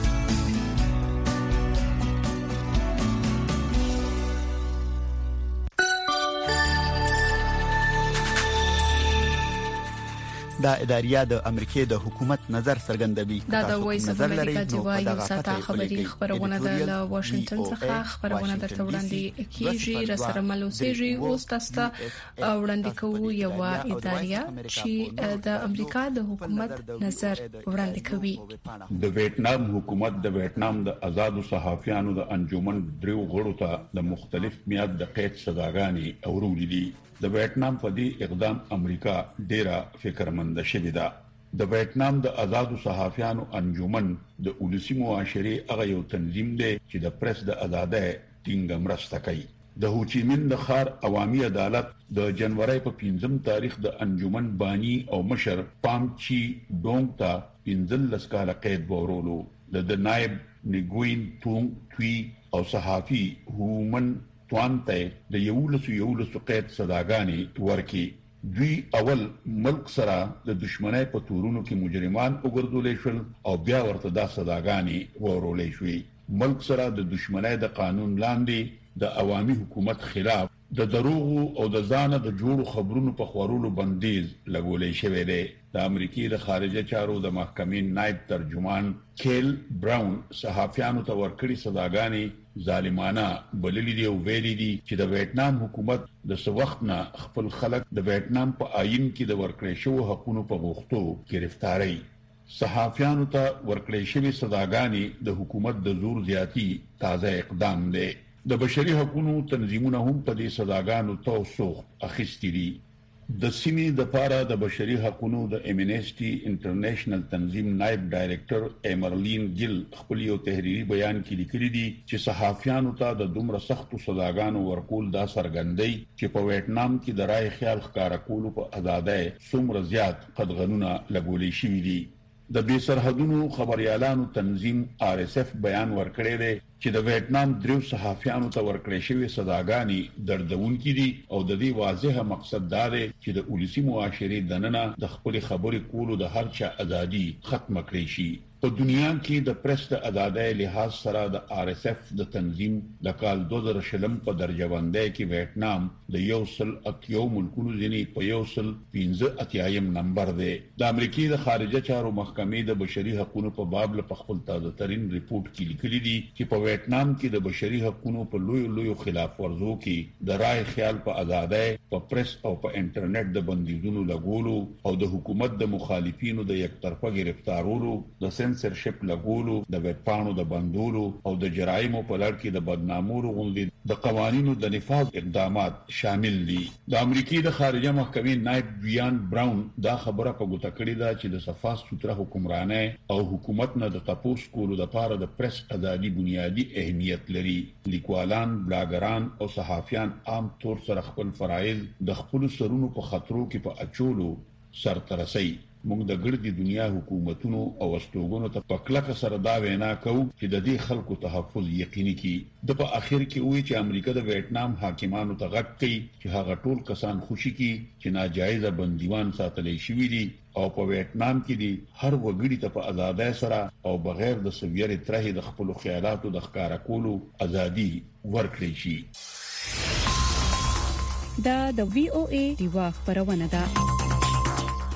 دا اداریه د امریکای د حکومت نظر څرګندوي دا د وایس اف امریکا دیوا یو ساته خبري خبرونه د واشنگټن څخه خبرونه درته وړاندې کیږي رسره ملوسيږي او تاسو ته وړاندې کوو یو اداریه چې د امریکا د حکومت نظر وړاندې کوي د ویتنام حکومت د ویتنام د آزادو صحافیانو د انجمن دریو غړو ته د مختلف میاد د قید سزاګانې اورولې دي د ویتنام په دې اقدام امریکا ډیره فکرمند شوې ده د ویتنام د آزادو صحافیانو انجمن د اولسي معاشري هغه یو تنظیم دی چې د پریس د آزادۍ ټینګه مرسته کوي د هوچیمین د خار عوامي عدالت د جنوري په پنځم تاریخ د انجمن بانی او مشر پام چی ډونګ ته پنځل لسکاله قید ورولو د نائب نیګوین تونګ توی او صحافي هومن توانته د یولسو یولسو قید صداګانی ورکی دوی اول ملک سره د دشمنی په تورونو کې مجرمان وګرځولې شول او بیا ورته د صداګانی ورولې شوې ملک سره د دشمنی د قانون لاندې د عوامي حکومت خلاف د دروغ او د ځانه د جوړو خبرونو په خورولو بندیز لګولې شوې ده د امریکای د خارجه چارو د محکمې نائب ترجمان کیل براون صحافیانو ته ورکړي صداګانی ظالمانه بللی دی او ویلي دي چې د ویتنام حکومت د څو وخت نه خپل خلک د ویتنام په آئین کې د ورکړې شو حقوقو په غوښتو گرفتاری صحافیانو ته ورکړې شوی صداګانی د حکومت د زور زیاتی تازه اقدام دی د بشري حقوقو تنظیمونه هم په دې صداګانو توسوخ اخیستي دي د سیمې د پاره د بشري حقوقو د امنیسټي انټرنیشنل تنظیم نائب ډایریکټر ایمرلین ګل خپل یو تحریری بیان کې لیکلي دي چې صحافیانو ته د دومره سختو صداګانو ورکول دا څرګندوي چې په ویتنام کې د رای خیال ښکارا کولو په آزادۍ څومره زیات قدغنونه لګولې شوې دي د بې سرحدونو خبريالانو تنظیم آر اس اف بیان ورکړی دی چې د ویتنام دریو صحافیانو ته ورکړې شوی صداګانی دردونکې دي او د دې واضحه مقصد دا دی چې د اولسي معاشري دننه د خپل خبرې کولو د هر چا ازادي ختم کړي شي په دنیا کې د پریس د آزادۍ لحاظ سره د آر اس اف د تنظیم د کال دوه زره شلم په درجه بندۍ کې ویتنام د یو سل اتیو ملکونو ځینې په یو سل پنځه اتیایم نمبر دی د امریکای د خارجه چارو محکمې د بشري حقوقو په باب له خپل تازه ترين ریپورت کې لیکلي دي چې په ویتنام کې د بشري حقوقو په لوی لوی خلاف ورزو کې د رای خیال په آزادۍ په پریس او په انټرنیټ د بندیزونو لګولو او د حکومت د مخالفینو د یک طرفه گرفتارولو د سنسرشپ لګولو د ویب پاڼو د بندولو او د جرایمو په لړ کې د بدنامولو غونډې د قوانینو د نفاذ اقدامات شامل دي د امریکای د خارجه محکمې نائب ویان براون دا خبره په ګوته کړې ده چې د صفاس سوتره حکمرانه او حکومت نه د تپوس کولو د لپاره د پریس ازادي بنیادی اهمیت لري لیکوالان بلاګران او صحافیان عام طور سره خپل فرایض د خپل سرونو په خطرو کې په اچولو سرترسي موږ د ګردي دنیا حکومتونو او استوګونو ته په کلکه سره دا وینا کوو چې د دې خلکو تحفظ یقیني کړي د په اخر کې وایي چې امریکا د ویتنام حاکمانو ته غږ کوي چې هغه ټول کسان خوشي کړي چې ناجایز بندیوان ساتلې شوی دي او په ویتنام کې دي هر وګړي ته په آزادۍ سره او بغیر د سویري ترې د خپل خیالاتو د ښکارا کولو ازادي ورکړي شي دا د وی او ای دیوا خبرونه ده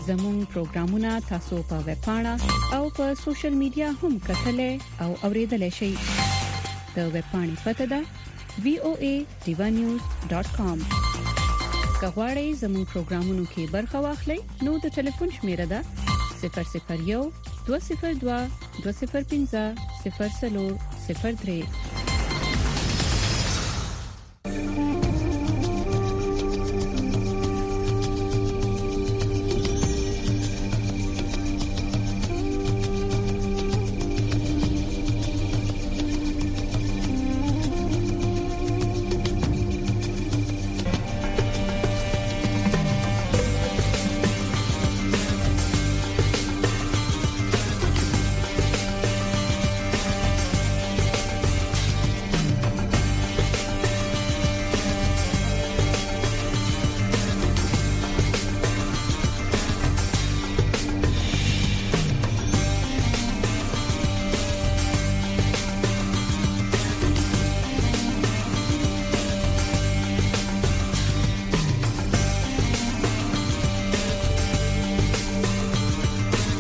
زموږ پروګرامونه تاسو په ویب پاڼه او په سوشل میډیا هم کتلای او اوریدلای شئ. د ویب پاڼې پته ده وی او ای ډیوا نیوز ډاټ کام. کغواړئ زموږ پروګرامونو کې برخه واخلئ نو د ټلیفون شمیره ده صفر صفر یو دوه صفر دوه دوه صفر پنځه صفر صفر صفر درې.